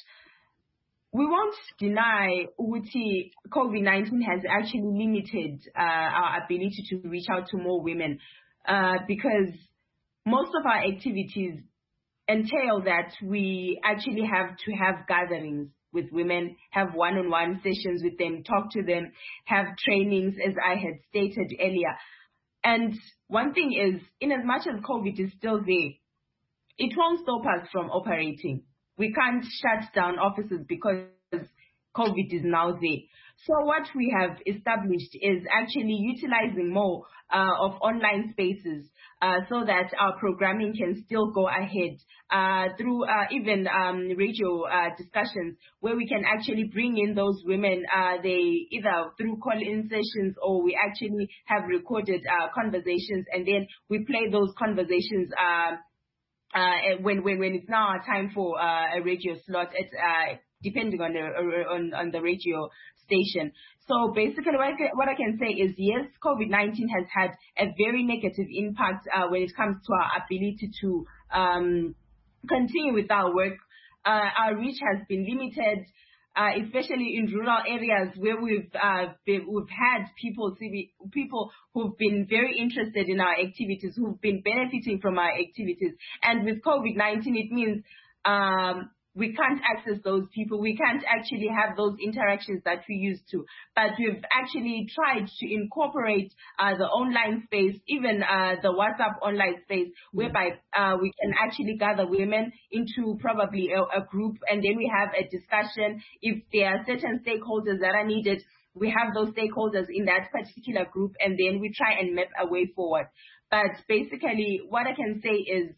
S5: We won't deny Uti COVID nineteen has actually limited uh, our ability to reach out to more women uh, because most of our activities entail that we actually have to have gatherings with women, have one-on-one sessions with them, talk to them, have trainings, as I had stated earlier. And one thing is, in as much as COVID is still there, it won't stop us from operating. We can't shut down offices because COVID is now there. So what we have established is actually utilizing more uh, of online spaces uh, so that our programming can still go ahead uh, through uh, even um, radio uh, discussions where we can actually bring in those women, uh, they either through call-in sessions or we actually have recorded uh, conversations and then we play those conversations uh, Uh, when, when, when it's now time for uh, a radio slot, it's, uh, depending on the, on, on the radio station. So basically what I, can, what I can say is, yes, COVID nineteen has had a very negative impact uh, when it comes to our ability to um, continue with our work. Uh, our reach has been limited. Uh, especially in rural areas where we've uh, been, we've had people people who've been very interested in our activities, who've been benefiting from our activities. And with COVID nineteen, it means um, we can't access those people. We can't actually have those interactions that we used to. But we've actually tried to incorporate uh, the online space, even uh, the WhatsApp online space, mm-hmm. whereby uh, we can actually gather women into probably a, a group, and then we have a discussion. If there are certain stakeholders that are needed, we have those stakeholders in that particular group, and then we try and map a way forward. But basically, what I can say is,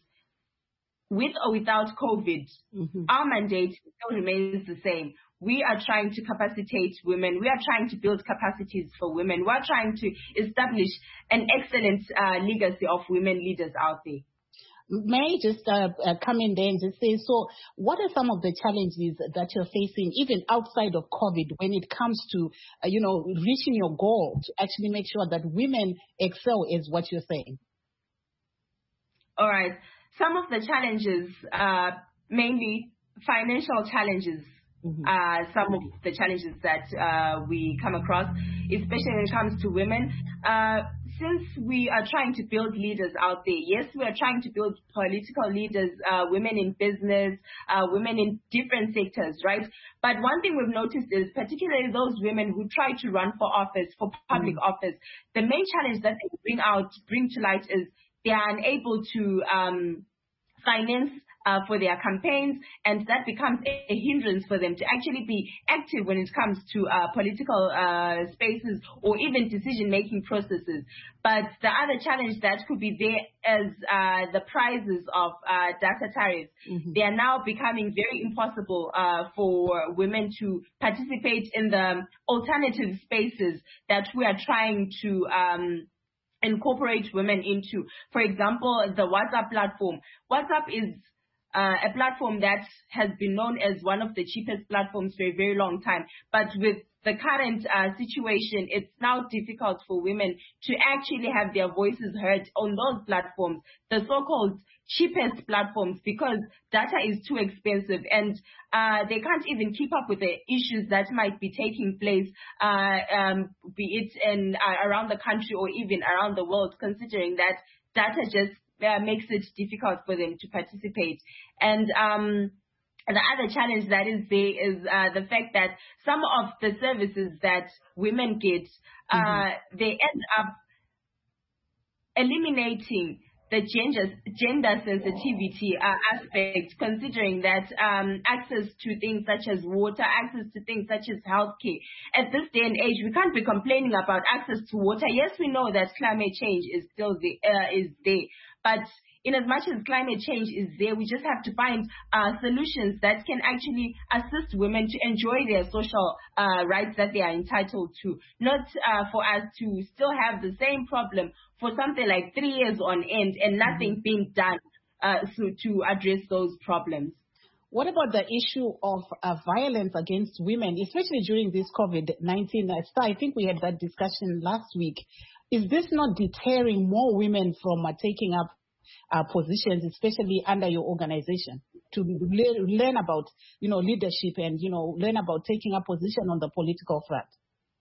S5: with or without COVID, mm-hmm. our mandate still remains the same. We are trying to capacitate women. We are trying to build capacities for women. We are trying to establish an excellent uh, legacy of women leaders out there.
S2: May I just uh, uh, come in there and just say, so what are some of the challenges that you're facing, even outside of COVID, when it comes to, uh, you know, reaching your goal to actually make sure that women excel is what you're saying?
S5: All right. Some of the challenges, uh, mainly financial challenges, mm-hmm. uh, some of the challenges that uh, we come across, especially when it comes to women. Uh, since we are trying to build leaders out there, yes, we are trying to build political leaders, uh, women in business, uh, women in different sectors, right? But one thing we've noticed is particularly those women who try to run for office, for public mm-hmm. office, the main challenge that they bring out, bring to light is they are unable to um, finance uh, for their campaigns, and that becomes a, a hindrance for them to actually be active when it comes to uh, political uh, spaces or even decision-making processes. But the other challenge that could be there is uh, the prices of uh, data tariffs. Mm-hmm. They are now becoming very impossible uh, for women to participate in the alternative spaces that we are trying to um, incorporate women into. For example, the WhatsApp platform. WhatsApp is uh, a platform that has been known as one of the cheapest platforms for a very long time. But with the current uh, situation, it's now difficult for women to actually have their voices heard on those platforms, the so-called cheapest platforms, because data is too expensive and uh, they can't even keep up with the issues that might be taking place, uh, um, be it in uh, around the country or even around the world, considering that data just uh, makes it difficult for them to participate. And um, the other challenge that is there is uh, the fact that some of the services that women get, uh, mm-hmm. they end up eliminating the gender, gender sensitivity uh, aspect, considering that um, access to things such as water, access to things such as healthcare. At this day and age, we can't be complaining about access to water. Yes, we know that climate change is still the, uh, is there, but in as much as climate change is there, we just have to find uh, solutions that can actually assist women to enjoy their social uh, rights that they are entitled to. Not uh, for us to still have the same problem for something like three years on end and nothing mm-hmm. being done uh, so to address those problems.
S2: What about the issue of uh, violence against women, especially during this COVID nineteen? I think we had that discussion last week. Is this not deterring more women from uh, taking up Uh, positions, especially under your organization, to le- learn about, you know, leadership and, you know, learn about taking a position on the political front?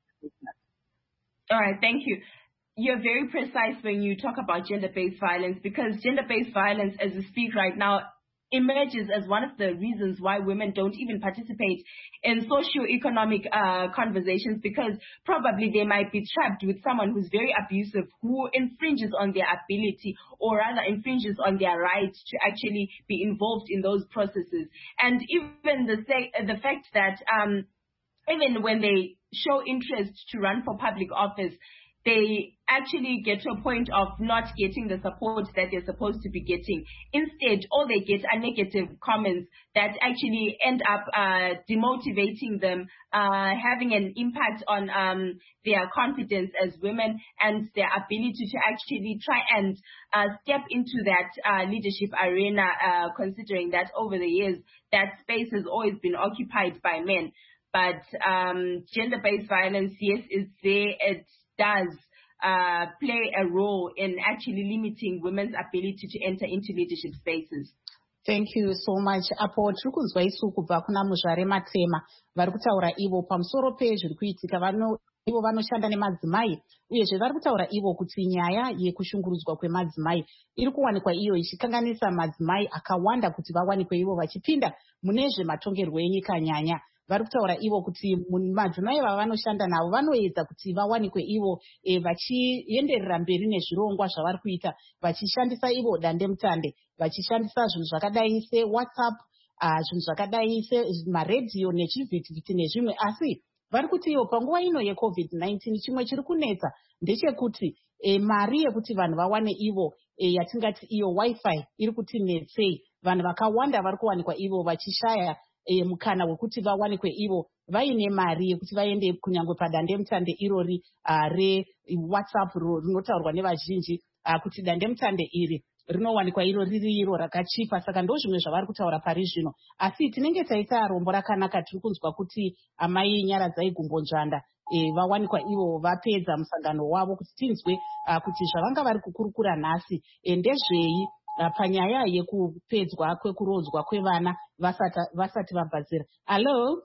S5: All right, thank you. You're very precise when you talk about gender-based violence, because gender-based violence, as we speak right now, emerges as one of the reasons why women don't even participate in socio-economic uh, conversations, because probably they might be trapped with someone who's very abusive, who infringes on their ability or rather infringes on their right to actually be involved in those processes. And even the, the fact that um, even when they show interest to run for public office, they actually get to a point of not getting the support that they're supposed to be getting. Instead, all they get are negative comments that actually end up uh, demotivating them, uh, having an impact on um, their confidence as women and their ability to actually try and uh, step into that uh, leadership arena, uh, considering that over the years, that space has always been occupied by men. But um, gender-based violence, yes, is there. It does uh, play a role in actually limiting women's ability to enter into leadership spaces.
S2: Thank you so much. Apo tiri kunzwa isu kubva kuna Muzvare Matema vari kutaura ivo pamusoro pezviri kuitika. Vano ivo vanoshanda nemadzimai uyezve vari kutaura ivo kuti nyaya yekushungurudzwa kwemadzimai iri kuwanikwa iyo ichikanganisa madzimai akawanda kuti vawanikwe ivo vachipinda mune zvematongerwo enyika nyanya. Vari kutaura ivo kuti madzimai vavanoshanda navo vanoedza kuti vawanikwe ivo e, vachienderera mberi nezvirongwa zvavari kuita, vachishandisa ivo dandemutande, vachishandisa zvinhu zvakadai seWhatsApp, uh, zvinhu zvakadai semaredhiyo nechivhitivhiti nezvimwe. Asi vari kuti ivo panguva ino yeCovid nineteen chimwe chiri kunetsa ndechekuti e, mari yekuti vanhu vawane ivo e, yatingati iyo wifi iri kuti netsei. Vanhu vakawanda vari kuwanikwa ivo vachishaya E, mukana wekuti vawanikwe ivo vaine mari yekuti vaende kunyangwe padandemutande irori uh, reWhatsApp rinotaurwa nevazhinji uh, kuti dandemutande iri rinowanikwa iro riri iro rakachipa. Saka ndo zvimwe zvavari kutaura pari zvino. Asi tinenge taita rombo rakanaka. Tiri kunzwa kuti amai Nyaradzai Gumbonzvanda e, vawanikwa ivo vapedza musangano wavo, kuti tinzwe uh, kuti zvavanga vari kukurukura nhasi e, ndezvei panyaya yekupedzwa kwekurodzwa kwevana vasati vasati vabvazira. Hello?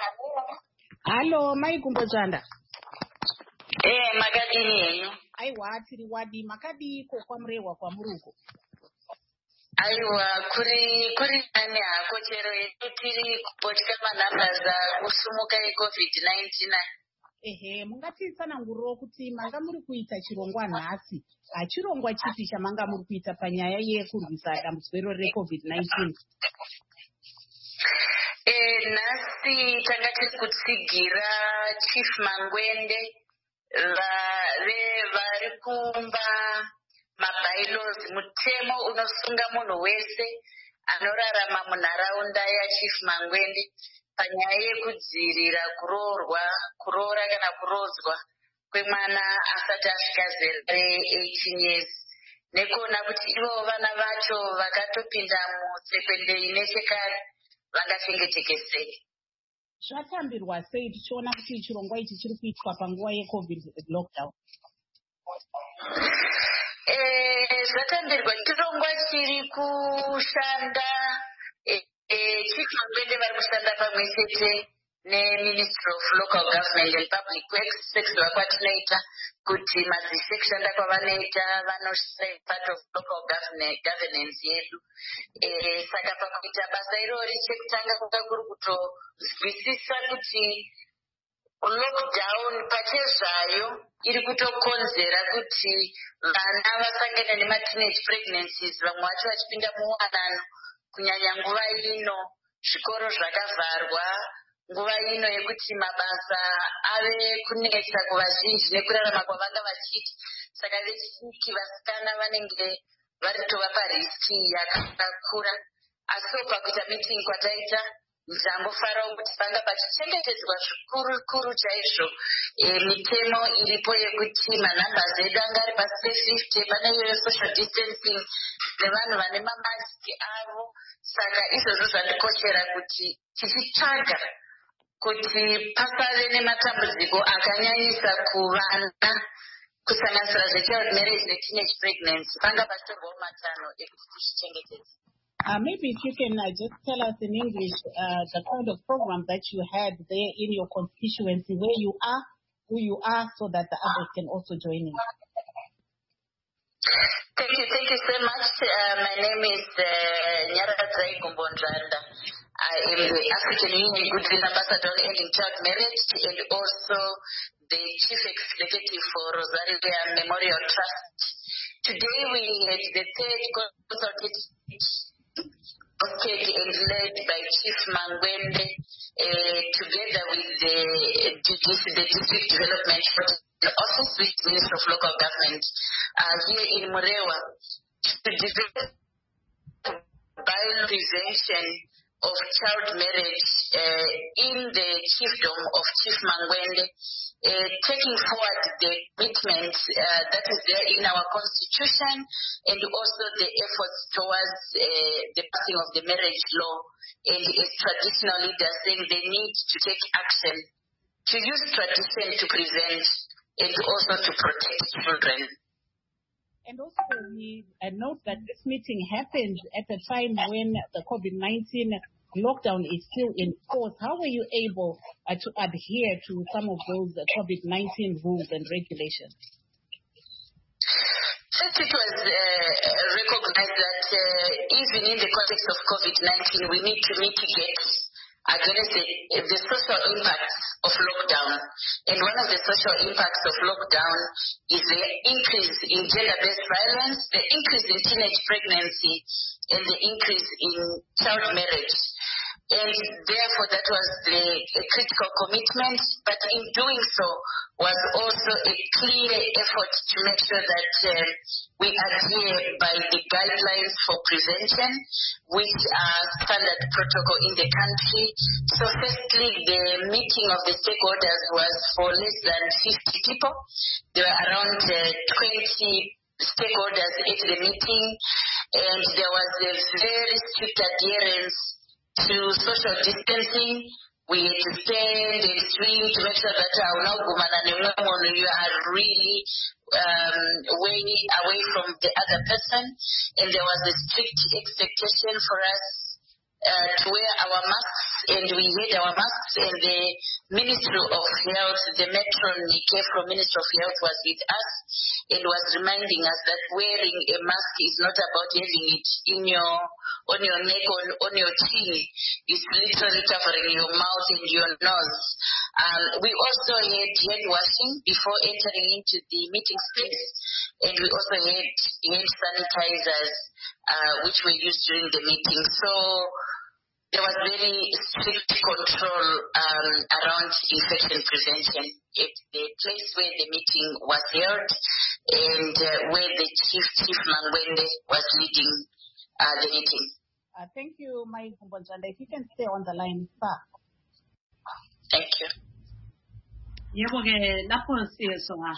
S2: Hello, Mai Gumbonzvanda.
S7: Eh, makadini henyu?
S2: Aiwa, tiri wadi. Makadiko kwamurehwa kwamuruko?
S7: Aiwa, kuri kuri nani hako chero yedu tiri kupotya manhambaza kusumuka yeCovid nineteen.
S2: Ehe, mungatitsanangurirawo kuti manga muri kuita chirongwa nhasi. Chirongwa chipi chamanga muri kuita panyaya yekurwisa dambudziko recovid nineteen?
S7: Eh, nhasi tanga tiri kutsigira Chief Mangwende vari kumba mabylaws, mutemo unosunga munhu wese anorarama munharaunda yaChief Mangwende panyaya yekudzivirira kuroorwa kuroora kana kurodzwa kwemwana asati asvika zera re-eighteen years, nekuona kuti ivo vana vacho vakatopinda mutsekwendei nechekare vangachengeteke sei.
S2: Zvatambirwa sei tichiona kuti chirongwa ichi chiri kuitwa panguva yecovid lockdown?
S7: Eh, zvatambirwa chirongwa chiri kushanda. Eh, Chief Mangwende vari kushanda pamwe chete neMinistry of Local Government and Public Works, sekuziva kwatinoita kuti madzisi ekushanda kwavanoita vanoshanda part of local government governance yedu. Eh, saka pakuita basa irori chekutanga kuda kuri kutozwisisa kuti lockdown pachezvayo iri kutokonzera kuti vana vasangane nemateenage pregnancies, vamwe vacho vachipinda muwanano, kunyanya nguva ino zvikoro zvakavharwa, nguva ino yekuti mabasa ave kunetsa kuvazhinji nekurarama kwavanga vachiita. Saka vechidiki vasikana vanenge varitova pariski yakakura. Asi pakuita meeting kwataita ndangofarawo kuti panga pachichengetedzwa zvikuru kuru chaizvo mitemo iripo yekuti manambers edu anga ari pasi pe-fifty, pane iyo social distancing nevanhu vane mamasiki avo. Saka izvozvo zvandikoshera kuti tichitsvaga kuti pasave nematambudziko akanyanyisa kuvana kusanganisira zvechild marriage neteenage pregnancy, panga pachitorwawo matanho ekuti tichichengetedza.
S2: Uh, maybe if you can uh, just tell us in English uh, the kind of program that you had there in your constituency, where you are, who you are, so that the others can also join in.
S7: Thank you, thank you so much. Uh, my name is uh, Nyaradzai Gumbondrada. I am the African Union Goodwill Ambassador on Ending Child Marriage and also the Chief Executive for Rosaria Memorial Trust. Today we had the third consultative and led by Chief Mangwende uh, together with the, the District Development Office with the Minister of Local Government uh, here in Murewa to develop bio-prevention of child marriage uh, in the chiefdom of Chief Mangwende, uh, taking forward the commitment uh, that is there in our constitution and also the efforts towards uh, the passing of the marriage law, and as traditional leaders saying they need to take action to use tradition to prevent and also to protect children.
S2: And also we uh, note that this meeting happens at a time when the COVID nineteen lockdown is still in force. How were you able uh, to adhere to some of those uh, COVID nineteen rules and regulations?
S7: First, it was uh, recognized that uh, even in the context of COVID nineteen, we need to mitigate against the, the social impacts of lockdown. And one of the social impacts of lockdown is the increase in gender-based violence, the increase in teenage pregnancy, and the increase in child marriage. And therefore, that was the a critical commitment, but in doing so was also a clear effort to make sure that uh, we adhere by the guidelines for prevention, which are standard protocol in the country. So firstly, the meeting of the stakeholders was for less than fifty people. There were around uh, twenty stakeholders at the meeting, and there was a very strict adherence to social distancing. We had to stand and swing to make sure that you are really um, way away from the other person. And there was a strict expectation for us uh, to wear our masks, and we had our masks, and the Ministry of Health, the matron Nike from Ministry of Health was with us and was reminding us that wearing a mask is not about having it in your, on your neck, on, on your chin. It's literally covering your mouth and your nose. Um, we also had hand washing before entering into the meeting space, and we also had hand sanitizers, uh, which were used during the meeting. So there was very strict control um, around infection prevention at the place where the meeting was held and uh, where the chief, Chief Mangwende, was leading uh, the meeting.
S2: Uh, thank you, Mai Kumbonjanda. If you can stay on the line, sir.
S7: Thank you.
S4: Yebo ke lapho siyezwa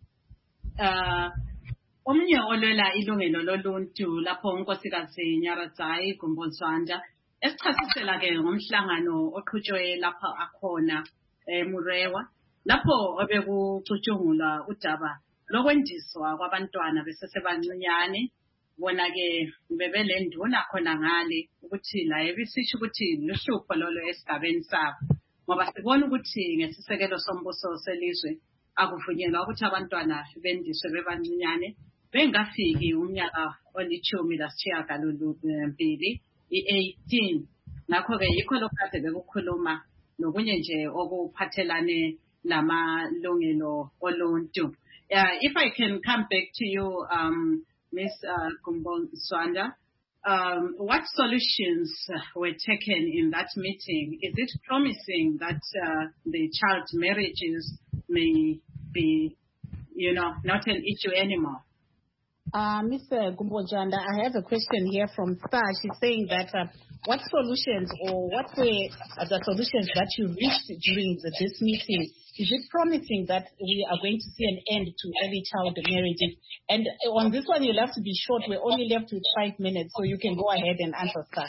S4: uh omnye olwela ilungelo loluntu lapho unkosikazi Nyaradzai Kumbonjanda esichasisela ke ngomhlangano oqhutshwe lapha akhona eMurewa lapho obekucutshungulwa udaba lokwendiswa kwabantwana besesebancinyane bona ke bebelenduna khona ngale ukuthi la ebisisho ukuthi luhlupho lolo esigabeni sabo ngoba sibona ukuthi ngesisekelo sombuso selizwe akuvunyelwa ukuthi abantwana bendiswe bebancinyane bengafiki umnyaka olithumi lasishiyagalombili i-eighteen. Ngakho ke yikho lokade bekukhuluma nokunye nje okuphathelane namalungelo oluntu. Uh, if I can come back to you, um, Miz Uh, Kumbonjanda, um, what solutions were taken in that meeting? Is it promising that uh, the child marriages may be, you know, not an issue anymore?
S2: Uh, Mister Kumbonjanda, I have a question here from Star. She's saying that uh, what solutions or what were the solutions that you reached during the, this meeting? Is it promising that we are going to see an end to early child marriages? And on this one, you'll have to be short. We're only left with five minutes, so you can go ahead and answer, Star.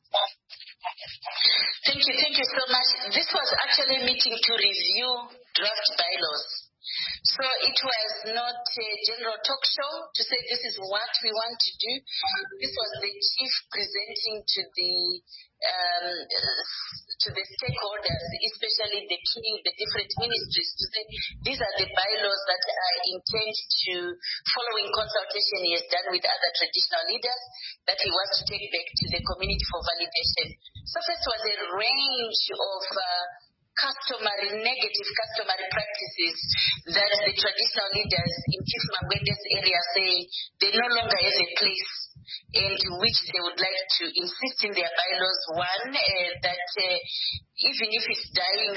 S7: Thank you. Thank you so much. This was actually a meeting to review draft bylaws. So it was not a general talk show to say this is what we want to do. This was the chief presenting to the um, to the stakeholders, especially the key, the different ministries, to say these are the bylaws that I intend to, following consultation he has done with other traditional leaders, that he wants to take back to the community for validation. So first was a range of uh, customary, negative customary practices that the traditional leaders in Chief Mangwende's area say they no longer have a place, and which they would like to insist in their bylaws. One, uh, that uh, even if it's dying,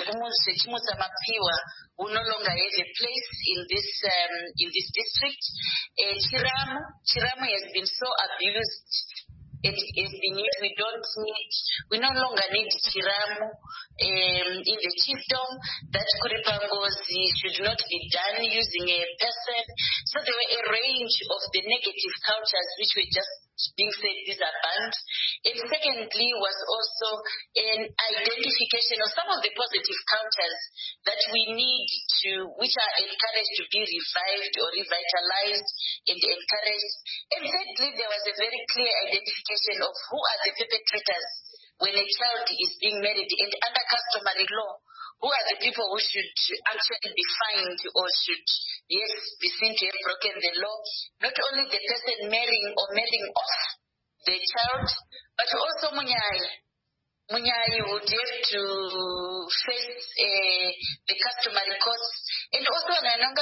S7: will no longer have a place in this um, in this district. Uh, Chiramu, Chiramu has been so abused. It is been used. We don't need, we no longer need Chiramu um, in the chiefdom. That Kuripangozi should not be done using a person. So there were a range of the negative cultures which were just being said these are banned. And secondly was also an identification of some of the positive cultures that we need to, which are encouraged to be revived or revitalized and encouraged. And thirdly, there was a very clear identification of who are the perpetrators when a child is being married, and under customary law, who are the people who should actually be fined or should, yes, be seen to have broken the law. Not only the person marrying or marrying off the child, but also Munyai. Munyai would have to face uh, the customary costs. And also,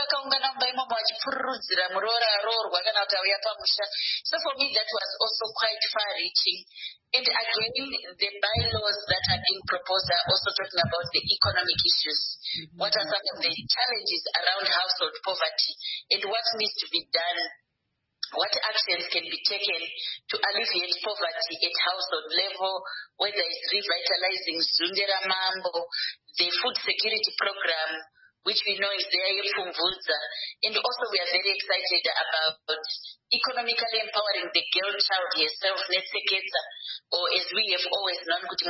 S7: so for me, that was also quite far-reaching. And again, the bylaws that are being proposed are also talking about the economic issues. Mm-hmm. What are some of the challenges around household poverty and what needs to be done? What actions can be taken to alleviate poverty at household level, whether it's revitalizing Zundera Mambo, the food security program, which we know is there in Pumvunza. And also we are very excited about economically empowering the girl child herself, or as we have always known, but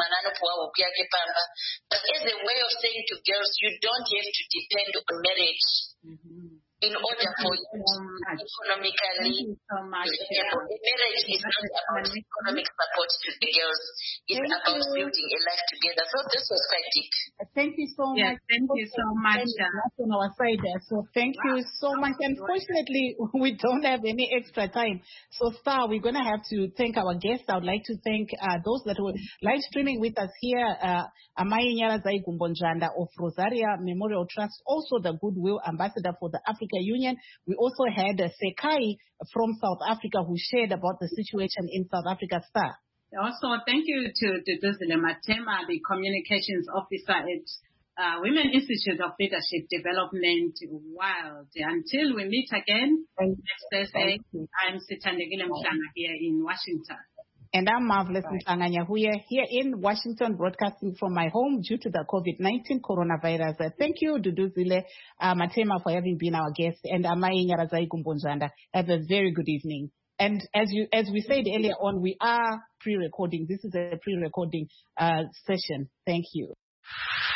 S7: as a way of saying to girls, you don't have to depend on marriage. Mm-hmm. in order for you to be economically stable. Marriage is not about economic support to the girls. It's
S2: Thank
S7: about
S2: you.
S7: building a life together. So this was quite deep.
S2: Thank you so
S4: Yes,
S2: much.
S4: thank you so much.
S2: That's on our side there. So thank you so much. Unfortunately, we don't have any extra time. So Star, we're going to have to thank our guests. I would like to thank uh, those that were live streaming with us here. Uh, Amai Nyarazai Gumbonjanda of Rosaria Memorial Trust, also the Goodwill Ambassador for the Africa Union. We also had uh, Sekai from South Africa who shared about the situation in South Africa. Star.
S4: Also, thank you to Duduzile Matema, the Communications Officer at uh, Women Institute of Leadership Development, WILD. Until we meet again next Thursday, I'm Sithandegile Mhlanga here in Washington.
S2: And I'm Marvelous Mhlanga Nyahuye here in Washington, broadcasting from my home due to the COVID nineteen coronavirus. Uh, thank you, Duduzile uh, Matema, for having been our guest, and Amai Nyarazai Gumbonjanda. Have a very good evening. And as you, as we said earlier on, we are pre-recording. This is a pre-recording uh, session. Thank you.